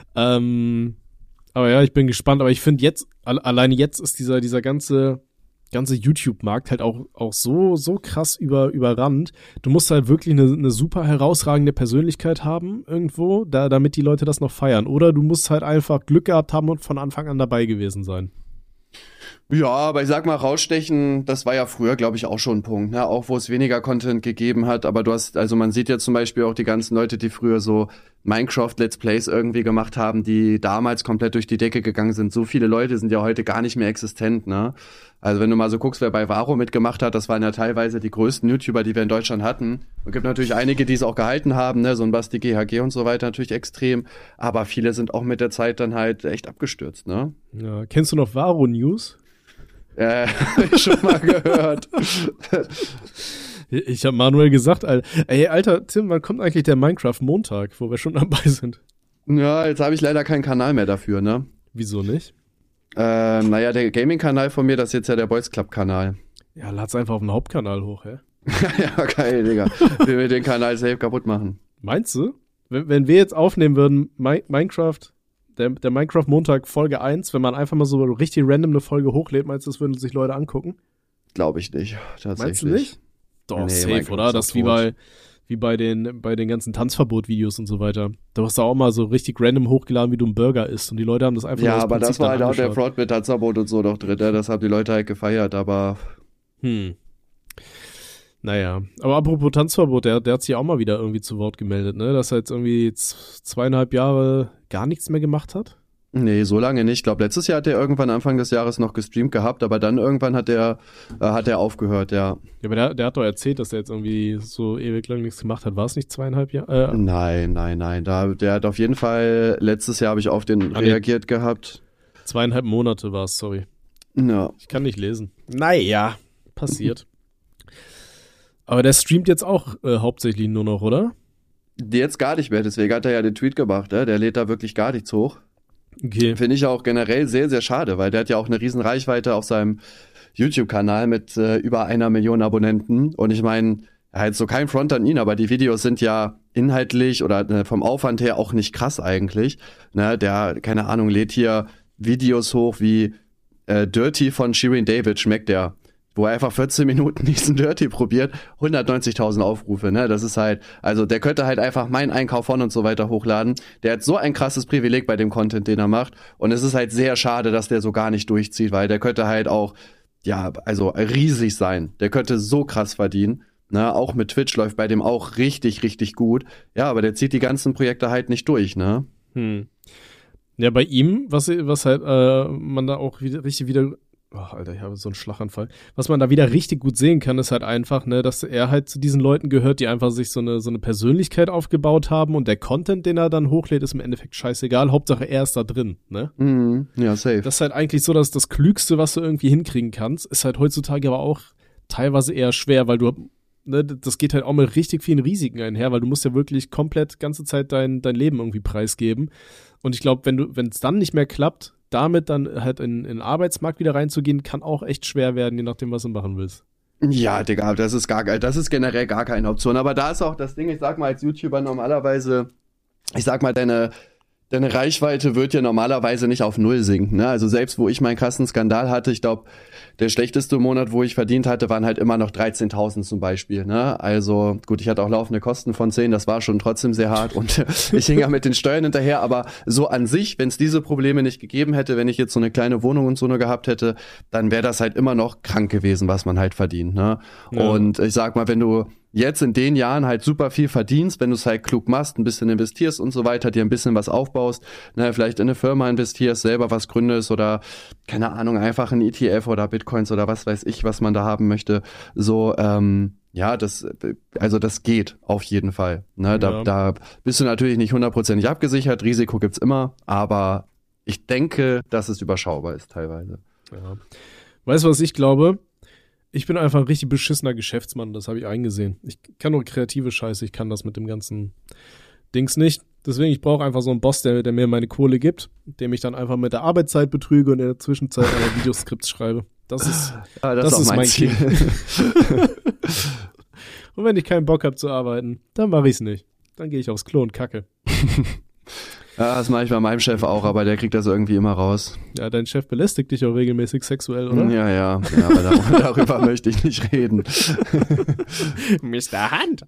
Aber ja, ich bin gespannt. Aber ich finde jetzt, alleine jetzt ist dieser ganze YouTube-Markt halt auch so krass überrannt. Du musst halt wirklich eine super herausragende Persönlichkeit haben irgendwo, damit die Leute das noch feiern. Oder du musst halt einfach Glück gehabt haben und von Anfang an dabei gewesen sein. Ja, aber ich sag mal, rausstechen, das war ja früher, glaube ich, auch schon ein Punkt, ne? Auch wo es weniger Content gegeben hat, aber man sieht ja zum Beispiel auch die ganzen Leute, die früher so Minecraft-Let's Plays irgendwie gemacht haben, die damals komplett durch die Decke gegangen sind. So viele Leute sind ja heute gar nicht mehr existent, ne? Also wenn du mal so guckst, wer bei Varo mitgemacht hat, das waren ja teilweise die größten YouTuber, die wir in Deutschland hatten. Es gibt natürlich einige, die es auch gehalten haben, ne? So ein Basti GHG und so weiter, natürlich extrem. Aber viele sind auch mit der Zeit dann halt echt abgestürzt, ne? Ja, kennst du noch Varo News? Hab ich schon mal gehört. Ich habe Manuel gesagt, ey, Alter, Tim, wann kommt eigentlich der Minecraft-Montag, wo wir schon dabei sind? Ja, jetzt habe ich leider keinen Kanal mehr dafür, ne? Wieso nicht? Naja, der Gaming-Kanal von mir, das ist jetzt ja der Boys Club-Kanal. Ja, lad's einfach auf den Hauptkanal hoch, hä? Ja, geil, Digga. Will wir den Kanal safe kaputt machen. Meinst du? Wenn wir jetzt aufnehmen würden, Minecraft, der Minecraft-Montag Folge 1, wenn man einfach mal so richtig random eine Folge hochlädt, meinst du, das würden sich Leute angucken? Glaube ich nicht, tatsächlich. Meinst du nicht? Doch, nee, safe, Minecraft, oder? Das ist wie bei den ganzen Tanzverbot-Videos und so weiter. Da hast du auch mal so richtig random hochgeladen, wie du einen Burger isst und die Leute haben das einfach ja, aber das war halt auch der Fraud mit Tanzverbot und so doch drin, das haben die Leute halt gefeiert, aber Naja, aber apropos Tanzverbot, der hat sich auch mal wieder irgendwie zu Wort gemeldet, ne? Dass er jetzt irgendwie 2,5 Jahre gar nichts mehr gemacht hat. Nee, so lange nicht. Ich glaube, letztes Jahr hat er irgendwann Anfang des Jahres noch gestreamt gehabt, aber dann irgendwann hat er aufgehört, ja. Ja, aber der hat doch erzählt, dass er jetzt irgendwie so ewig lang nichts gemacht hat. War es nicht 2,5 Jahre? Nein. Der hat auf jeden Fall, letztes Jahr habe ich auf den reagiert gehabt. 2,5 Monate war es, sorry. Ja. Ich kann nicht lesen. Naja, passiert. Aber der streamt jetzt auch hauptsächlich nur noch, oder? Jetzt gar nicht mehr, deswegen hat er ja den Tweet gemacht, ne? Der lädt da wirklich gar nichts hoch. Okay. Finde ich auch generell sehr, sehr schade, weil der hat ja auch eine riesen Reichweite auf seinem YouTube-Kanal mit über 1 Million Abonnenten. Und ich meine, halt so kein Front an ihn, aber die Videos sind ja inhaltlich oder vom Aufwand her auch nicht krass eigentlich. Ne? Der, keine Ahnung, lädt hier Videos hoch wie Dirty von Shirin David, schmeckt der. Wo er einfach 14 Minuten diesen Dirty probiert, 190.000 Aufrufe, ne, das ist halt, also der könnte halt einfach meinen Einkauf von und so weiter hochladen, der hat so ein krasses Privileg bei dem Content, den er macht und es ist halt sehr schade, dass der so gar nicht durchzieht, weil der könnte halt auch, ja, also riesig sein, der könnte so krass verdienen, ne, auch mit Twitch läuft bei dem auch richtig, richtig gut, ja, aber der zieht die ganzen Projekte halt nicht durch, ne. Ja, bei ihm, was halt man da auch wieder oh, Alter, ich habe so einen Schlaganfall. Was man da wieder richtig gut sehen kann, ist halt einfach, ne, dass er halt zu diesen Leuten gehört, die einfach sich so eine Persönlichkeit aufgebaut haben und der Content, den er dann hochlädt, ist im Endeffekt scheißegal. Hauptsache er ist da drin, ne? Ja, safe. Das ist halt eigentlich so, dass das Klügste, was du irgendwie hinkriegen kannst, ist halt heutzutage aber auch teilweise eher schwer, weil du, ne, das geht halt auch mit richtig vielen Risiken einher, weil du musst ja wirklich komplett ganze Zeit dein Leben irgendwie preisgeben. Und ich glaube, wenn es dann nicht mehr klappt, damit dann halt in den Arbeitsmarkt wieder reinzugehen, kann auch echt schwer werden, je nachdem, was du machen willst. Ja, Digga, das ist generell gar keine Option. Aber da ist auch das Ding, ich sag mal, als YouTuber normalerweise, ich sag mal, deine Reichweite wird ja normalerweise nicht auf Null sinken, ne? Also selbst wo ich meinen krassen Skandal hatte, ich glaube, der schlechteste Monat, wo ich verdient hatte, waren halt immer noch 13.000 zum Beispiel, ne? Also gut, ich hatte auch laufende Kosten von 10, das war schon trotzdem sehr hart und ich hing ja mit den Steuern hinterher, aber so an sich, wenn es diese Probleme nicht gegeben hätte, wenn ich jetzt so eine kleine Wohnung und so nur gehabt hätte, dann wäre das halt immer noch krank gewesen, was man halt verdient, ne? Ja. Und ich sag mal, wenn du jetzt in den Jahren halt super viel verdienst, wenn du es halt klug machst, ein bisschen investierst und so weiter, dir ein bisschen was aufbaust, ne, vielleicht in eine Firma investierst, selber was gründest oder, keine Ahnung, einfach ein ETF oder Bitcoins oder was weiß ich, was man da haben möchte, so, ja, das geht auf jeden Fall, ne, da bist du natürlich nicht 100% abgesichert, Risiko gibt's immer, aber ich denke, dass es überschaubar ist teilweise. Ja. Weißt du, was ich glaube? Ich bin einfach ein richtig beschissener Geschäftsmann, das habe ich eingesehen. Ich kann nur kreative Scheiße, ich kann das mit dem ganzen Dings nicht. Deswegen, ich brauche einfach so einen Boss, der mir meine Kohle gibt, dem ich dann einfach mit der Arbeitszeit betrüge und in der Zwischenzeit aber Videoskripts schreibe. Das ist mein Ziel. Und wenn ich keinen Bock habe zu arbeiten, dann mache ich es nicht. Dann gehe ich aufs Klo und kacke. Ja, das mache ich bei meinem Chef auch, aber der kriegt das irgendwie immer raus. Ja, dein Chef belästigt dich auch regelmäßig sexuell, oder? Ja, aber darüber möchte ich nicht reden. Mr. Hand.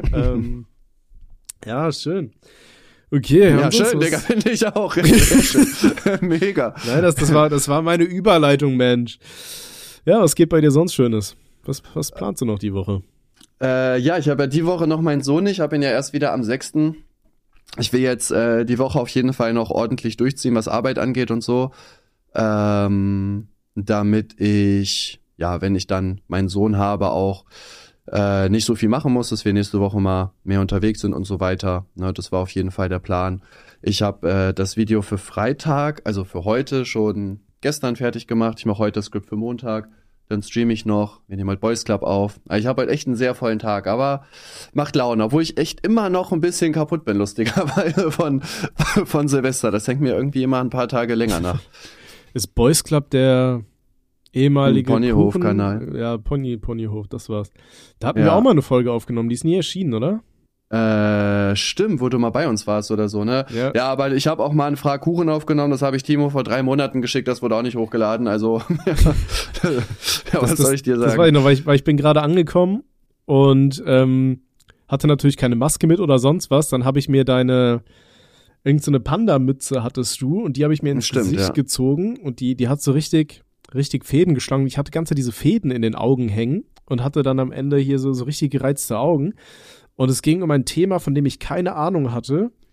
Ja, schön. Okay. Ja, schön, Digga, finde ich auch. Mega. Nein, das war meine Überleitung, Mensch. Ja, was geht bei dir sonst Schönes? Was planst du noch die Woche? Ja, ich habe ja die Woche noch meinen Sohn, ich habe ihn ja erst wieder am 6. Ich will jetzt die Woche auf jeden Fall noch ordentlich durchziehen, was Arbeit angeht und so, damit ich, ja, wenn ich dann meinen Sohn habe, auch nicht so viel machen muss, dass wir nächste Woche mal mehr unterwegs sind und so weiter. Ne, das war auf jeden Fall der Plan. Ich habe das Video für Freitag, also für heute, schon gestern fertig gemacht. Ich mache heute das Skript für Montag. Dann streame ich noch, wir nehmen halt Boys Club auf. Ich habe halt echt einen sehr vollen Tag, aber macht Laune, obwohl ich echt immer noch ein bisschen kaputt bin, lustigerweise von Silvester. Das hängt mir irgendwie immer ein paar Tage länger nach. Ist Boys Club der ehemalige Ponyhof-Kanal? Ja, Ponyhof, das war's. Da hatten wir auch mal eine Folge aufgenommen, die ist nie erschienen, oder? Stimmt, wo du mal bei uns warst oder so, ne? Ja, aber ich habe auch mal einen Fragkuchen aufgenommen, das habe ich Timo vor 3 Monaten geschickt, das wurde auch nicht hochgeladen, also was soll ich dir sagen? Das war ich noch, weil ich bin gerade angekommen und hatte natürlich keine Maske mit oder sonst was, dann habe ich mir irgend so eine Panda-Mütze hattest du und die habe ich mir ins Gesicht gezogen und die hat so richtig Fäden geschlagen. Ich hatte ganze diese Fäden in den Augen hängen und hatte dann am Ende hier so richtig gereizte Augen. Und es ging um ein Thema, von dem ich keine Ahnung hatte.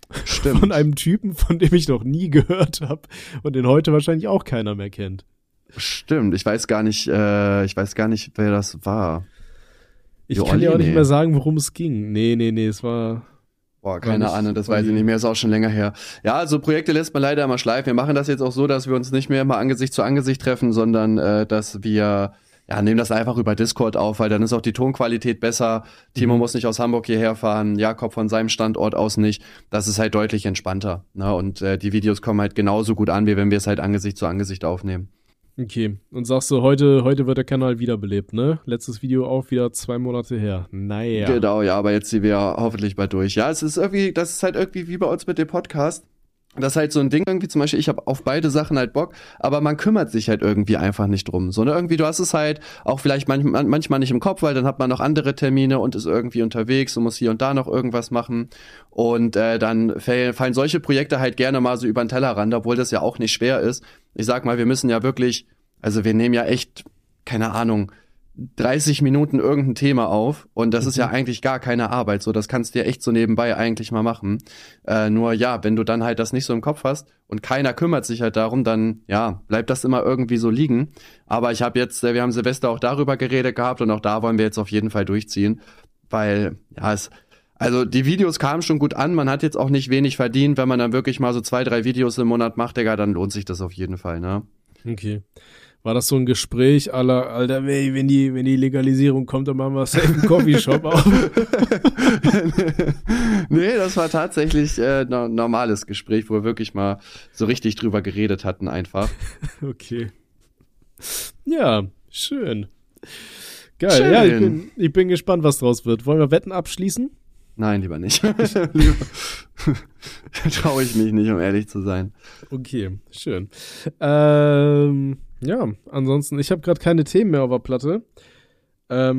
Stimmt. Von einem Typen, von dem ich noch nie gehört habe und den heute wahrscheinlich auch keiner mehr kennt. Stimmt, ich weiß gar nicht, wer das war. Ich kann dir auch nicht mehr sagen, worum es ging. Nee, es war... Boah, keine Ahnung, das weiß ich nicht mehr, ist auch schon länger her. Ja, also Projekte lässt man leider immer schleifen. Wir machen das jetzt auch so, dass wir uns nicht mehr immer Angesicht zu Angesicht treffen, sondern dass wir nehmen das einfach über Discord auf, weil dann ist auch die Tonqualität besser. Timo muss nicht aus Hamburg hierher fahren, Jakob von seinem Standort aus nicht. Das ist halt deutlich entspannter. Ne? Und die Videos kommen halt genauso gut an, wie wenn wir es halt Angesicht zu Angesicht aufnehmen. Okay, und sagst du, heute wird der Kanal wiederbelebt, ne? Letztes Video auch wieder 2 Monate her. Naja. Genau, ja, aber jetzt sind wir hoffentlich bald durch. Ja, das ist halt irgendwie wie bei uns mit dem Podcast. Das ist halt so ein Ding irgendwie, zum Beispiel, ich habe auf beide Sachen halt Bock, aber man kümmert sich halt irgendwie einfach nicht drum. So, ne, irgendwie, du hast es halt auch vielleicht manchmal nicht im Kopf, weil dann hat man noch andere Termine und ist irgendwie unterwegs und muss hier und da noch irgendwas machen. Und dann fallen solche Projekte halt gerne mal so über den Tellerrand, obwohl das ja auch nicht schwer ist. Ich sag mal, wir müssen ja wirklich, also wir nehmen ja echt, keine Ahnung, 30 Minuten irgendein Thema auf und das ist ja eigentlich gar keine Arbeit, so das kannst du ja echt so nebenbei eigentlich mal machen. Nur ja, wenn du dann halt das nicht so im Kopf hast und keiner kümmert sich halt darum, dann ja, bleibt das immer irgendwie so liegen. Aber wir haben Silvester auch darüber geredet gehabt und auch da wollen wir jetzt auf jeden Fall durchziehen, weil ja, also die Videos kamen schon gut an, man hat jetzt auch nicht wenig verdient, wenn man dann wirklich mal so 2, 3 Videos im Monat macht, Digga, dann lohnt sich das auf jeden Fall, ne? Okay. War das so ein Gespräch aller, Alter, wenn die Legalisierung kommt, dann machen wir safe einen Coffeeshop auf? Nee, das war tatsächlich ein normales Gespräch, wo wir wirklich mal so richtig drüber geredet hatten einfach. Okay. Ja, schön. Geil, schön. Ja, ich bin gespannt, was draus wird. Wollen wir Wetten abschließen? Nein, lieber nicht. Traue ich mich nicht, um ehrlich zu sein. Okay, schön. Ja, ansonsten, ich habe gerade keine Themen mehr auf der Platte. Ja.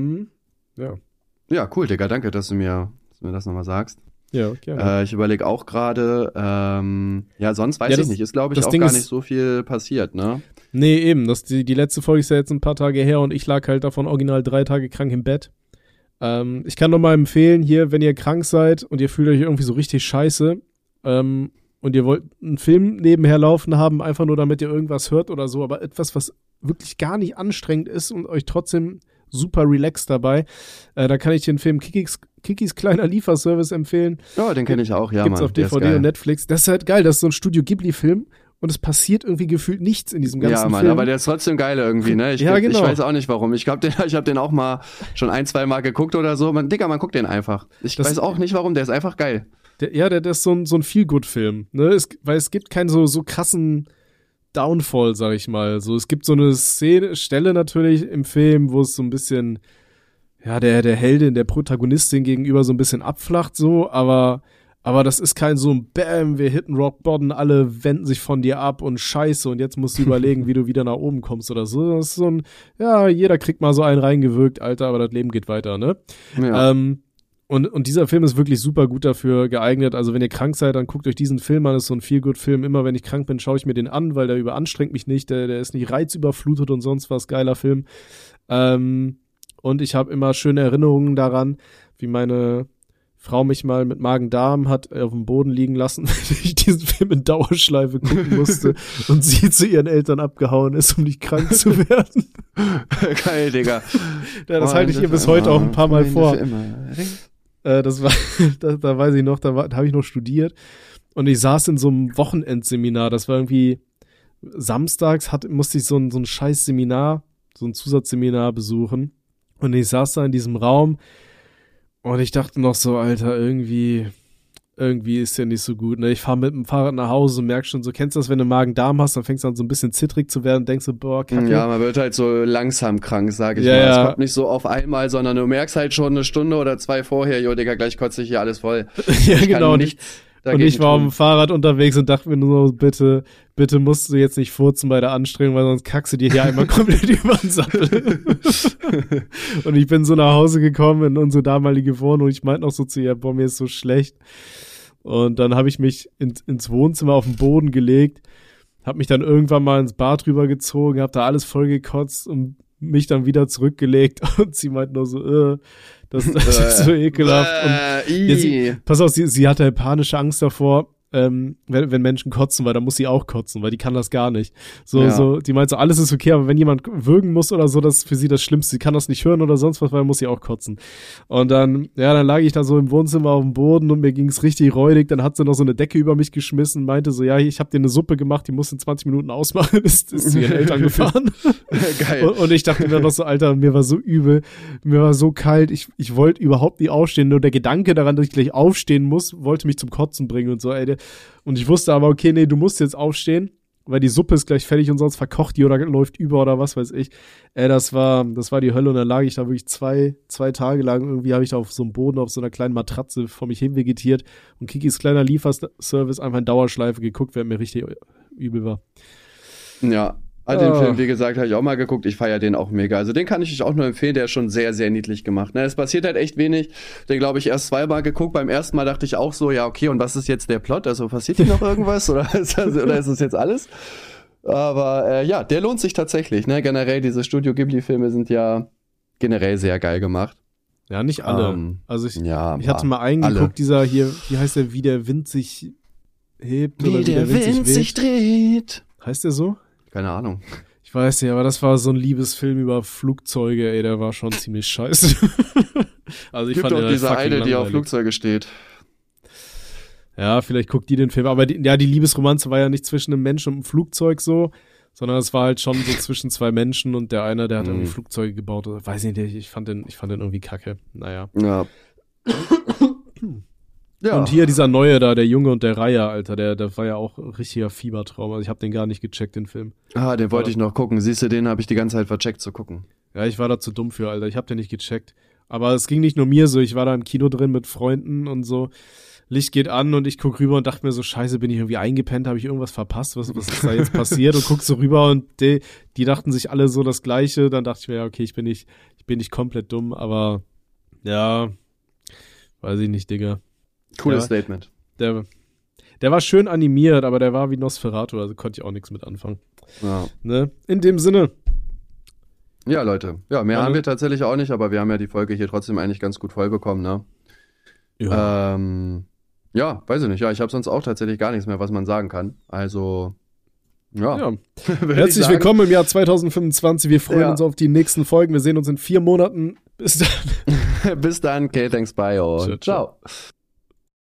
Ja, cool, Digga, danke, dass du mir das nochmal sagst. Ja, gerne. Ich überlege auch gerade, sonst weiß ich nicht, ist glaube ich auch gar nicht so viel passiert, ne? Nee, eben, die letzte Folge ist ja jetzt ein paar Tage her und ich lag halt davon original 3 Tage krank im Bett. Ich kann noch mal empfehlen, hier, wenn ihr krank seid und ihr fühlt euch irgendwie so richtig scheiße, und ihr wollt einen Film nebenher laufen haben, einfach nur damit ihr irgendwas hört oder so, aber etwas, was wirklich gar nicht anstrengend ist und euch trotzdem super relaxed dabei, da kann ich den Film Kikis kleiner Lieferservice empfehlen. Ja, den kenne ich auch, ja, Gibt's Mann. auf DVD und Netflix. Das ist halt geil, das ist so ein Studio Ghibli-Film und es passiert irgendwie gefühlt nichts in diesem ganzen Film. Ja, Mann, aber der ist trotzdem geil irgendwie, ne? Ich weiß auch nicht warum. Ich glaube, ich habe den auch mal schon 1, 2 Mal geguckt oder so. Man guckt den einfach. Ich weiß auch nicht warum, der ist einfach geil. Der ist so ein Feel-Good-Film, ne? Weil es gibt keinen so krassen Downfall, sag ich mal. So, es gibt so eine Stelle natürlich im Film, wo es so ein bisschen, ja, der Heldin, der Protagonistin gegenüber so ein bisschen abflacht, so, aber das ist kein so ein Bam, wir hitten Rock Bottom, alle wenden sich von dir ab und scheiße und jetzt musst du überlegen, wie du wieder nach oben kommst oder so. Das ist so ein, ja, jeder kriegt mal so einen reingewirkt, Alter, aber das Leben geht weiter, ne? Ja. Und dieser Film ist wirklich super gut dafür geeignet. Also wenn ihr krank seid, dann guckt euch diesen Film an. Das ist so ein Feel-Good-Film. Immer wenn ich krank bin, schaue ich mir den an, weil der überanstrengt mich nicht. Der ist nicht reizüberflutet und sonst was. Geiler Film. Und ich habe immer schöne Erinnerungen daran, wie meine Frau mich mal mit Magen-Darm hat auf dem Boden liegen lassen, weil ich diesen Film in Dauerschleife gucken musste und sie zu ihren Eltern abgehauen ist, um nicht krank zu werden. Geil, Digga. Ja, das halte ich ihr bis heute auch ein paar Mal vor. Das war, da weiß ich noch, da habe ich noch studiert und ich saß in so einem Wochenendseminar, das war irgendwie samstags, musste ich so ein scheiß Seminar, so ein Zusatzseminar besuchen und ich saß da in diesem Raum und ich dachte noch so, Alter, irgendwie ist ja nicht so gut, ne? Ich fahre mit dem Fahrrad nach Hause und merk schon so, kennst du das, wenn du Magen-Darm hast, dann fängst du an so ein bisschen zittrig zu werden, denkst du, boah, Kacke. Ja, man wird halt so langsam krank, sag ich mal. Es kommt nicht so auf einmal, sondern du merkst halt schon 1 Stunde oder 2 vorher, jo, Digga, gleich kotze ich hier alles voll. Ja, genau. Und ich war auf dem Fahrrad unterwegs und dachte mir nur so, bitte musst du jetzt nicht furzen bei der Anstrengung, weil sonst kackst du dir hier einmal komplett über den Sattel. Und ich bin so nach Hause gekommen in unsere damalige Wohnung und ich meinte noch so zu ihr, boah, mir ist so schlecht. Und dann habe ich mich ins Wohnzimmer auf den Boden gelegt, habe mich dann irgendwann mal ins Bad rübergezogen, habe da alles voll gekotzt und mich dann wieder zurückgelegt und sie meint nur so, das ist so ekelhaft. Und pass auf, sie hatte panische Angst davor, wenn Menschen kotzen, weil dann muss sie auch kotzen, weil die kann das gar nicht. So, die meint so, alles ist okay, aber wenn jemand würgen muss oder so, das ist für sie das Schlimmste. Sie kann das nicht hören oder sonst was, weil dann muss sie auch kotzen. Und dann lag ich da so im Wohnzimmer auf dem Boden und mir ging's richtig räudig. Dann hat sie noch so eine Decke über mich geschmissen, meinte so, ja, ich habe dir eine Suppe gemacht, die musst in 20 Minuten ausmachen, ist zu ihren Eltern gefahren. Geil. Und ich dachte mir noch so, Alter, mir war so übel, mir war so kalt, ich wollte überhaupt nicht aufstehen. Nur der Gedanke daran, dass ich gleich aufstehen muss, wollte mich zum Kotzen bringen und so, ey. Und ich wusste aber, okay, nee, du musst jetzt aufstehen, weil die Suppe ist gleich fertig und sonst verkocht die oder läuft über oder was weiß ich. Das war die Hölle und dann lag ich da wirklich zwei Tage lang, irgendwie habe ich da auf so einem Boden, auf so einer kleinen Matratze vor mich hin vegetiert und Kikis kleiner Lieferservice einfach in Dauerschleife geguckt, während mir richtig übel war. Ja. Den Film, wie gesagt, habe ich auch mal geguckt. Ich feiere den auch mega. Also den kann ich euch auch nur empfehlen. Der ist schon sehr, sehr niedlich gemacht. Es passiert halt echt wenig. Den glaube ich erst zweimal geguckt. Beim ersten Mal dachte ich auch so, ja okay, und was ist jetzt der Plot? Also passiert hier noch irgendwas? oder ist das jetzt alles? Aber der lohnt sich tatsächlich. Generell, diese Studio Ghibli-Filme sind ja generell sehr geil gemacht. Ja, nicht alle. Also ich hatte mal eingeguckt, dieser hier, wie heißt der, wie der Wind sich hebt? Wie der Wind sich dreht. Heißt der so? Keine Ahnung. Ich weiß nicht, aber das war so ein Liebesfilm über Flugzeuge, ey, der war schon ziemlich scheiße. Also ich fand den auch diese eine, langweilig. die auf Flugzeuge steht. Ja, vielleicht guckt die den Film, aber die Liebesromanze war ja nicht zwischen einem Menschen und einem Flugzeug so, sondern es war halt schon so zwischen zwei Menschen und der eine, der hat irgendwie Flugzeuge gebaut oder weiß nicht, ich fand den irgendwie kacke. Naja. Ja. Ja. Und hier dieser neue da, der Junge und der Reiher, Alter, der war ja auch ein richtiger Fiebertraum. Also ich habe den gar nicht gecheckt, den Film. Den wollte ich noch gucken. Siehst du, den habe ich die ganze Zeit vercheckt zu gucken. Ja, ich war da zu dumm für, Alter. Ich habe den nicht gecheckt. Aber es ging nicht nur mir so. Ich war da im Kino drin mit Freunden und so. Licht geht an und ich guck rüber und dachte mir so, scheiße, bin ich irgendwie eingepennt? Habe ich irgendwas verpasst? Was ist da jetzt passiert? Und guck so rüber und die dachten sich alle so das Gleiche. Dann dachte ich mir, ja, okay, ich bin nicht komplett dumm, aber ja, weiß ich nicht, Digga. Cooles Statement. Der war schön animiert, aber der war wie Nosferatu, also konnte ich auch nichts mit anfangen. Ja. Ne? In dem Sinne. Ja, Leute. Ja, mehr haben wir tatsächlich auch nicht, aber wir haben ja die Folge hier trotzdem eigentlich ganz gut voll bekommen, ne? Ja. Ja, weiß ich nicht. Ja, ich habe sonst auch tatsächlich gar nichts mehr, was man sagen kann. Also, ja. Herzlich willkommen im Jahr 2025. Wir freuen uns auf die nächsten Folgen. Wir sehen uns in 4 Monaten. Bis dann. Bis dann. Okay, thanks, bye und ciao.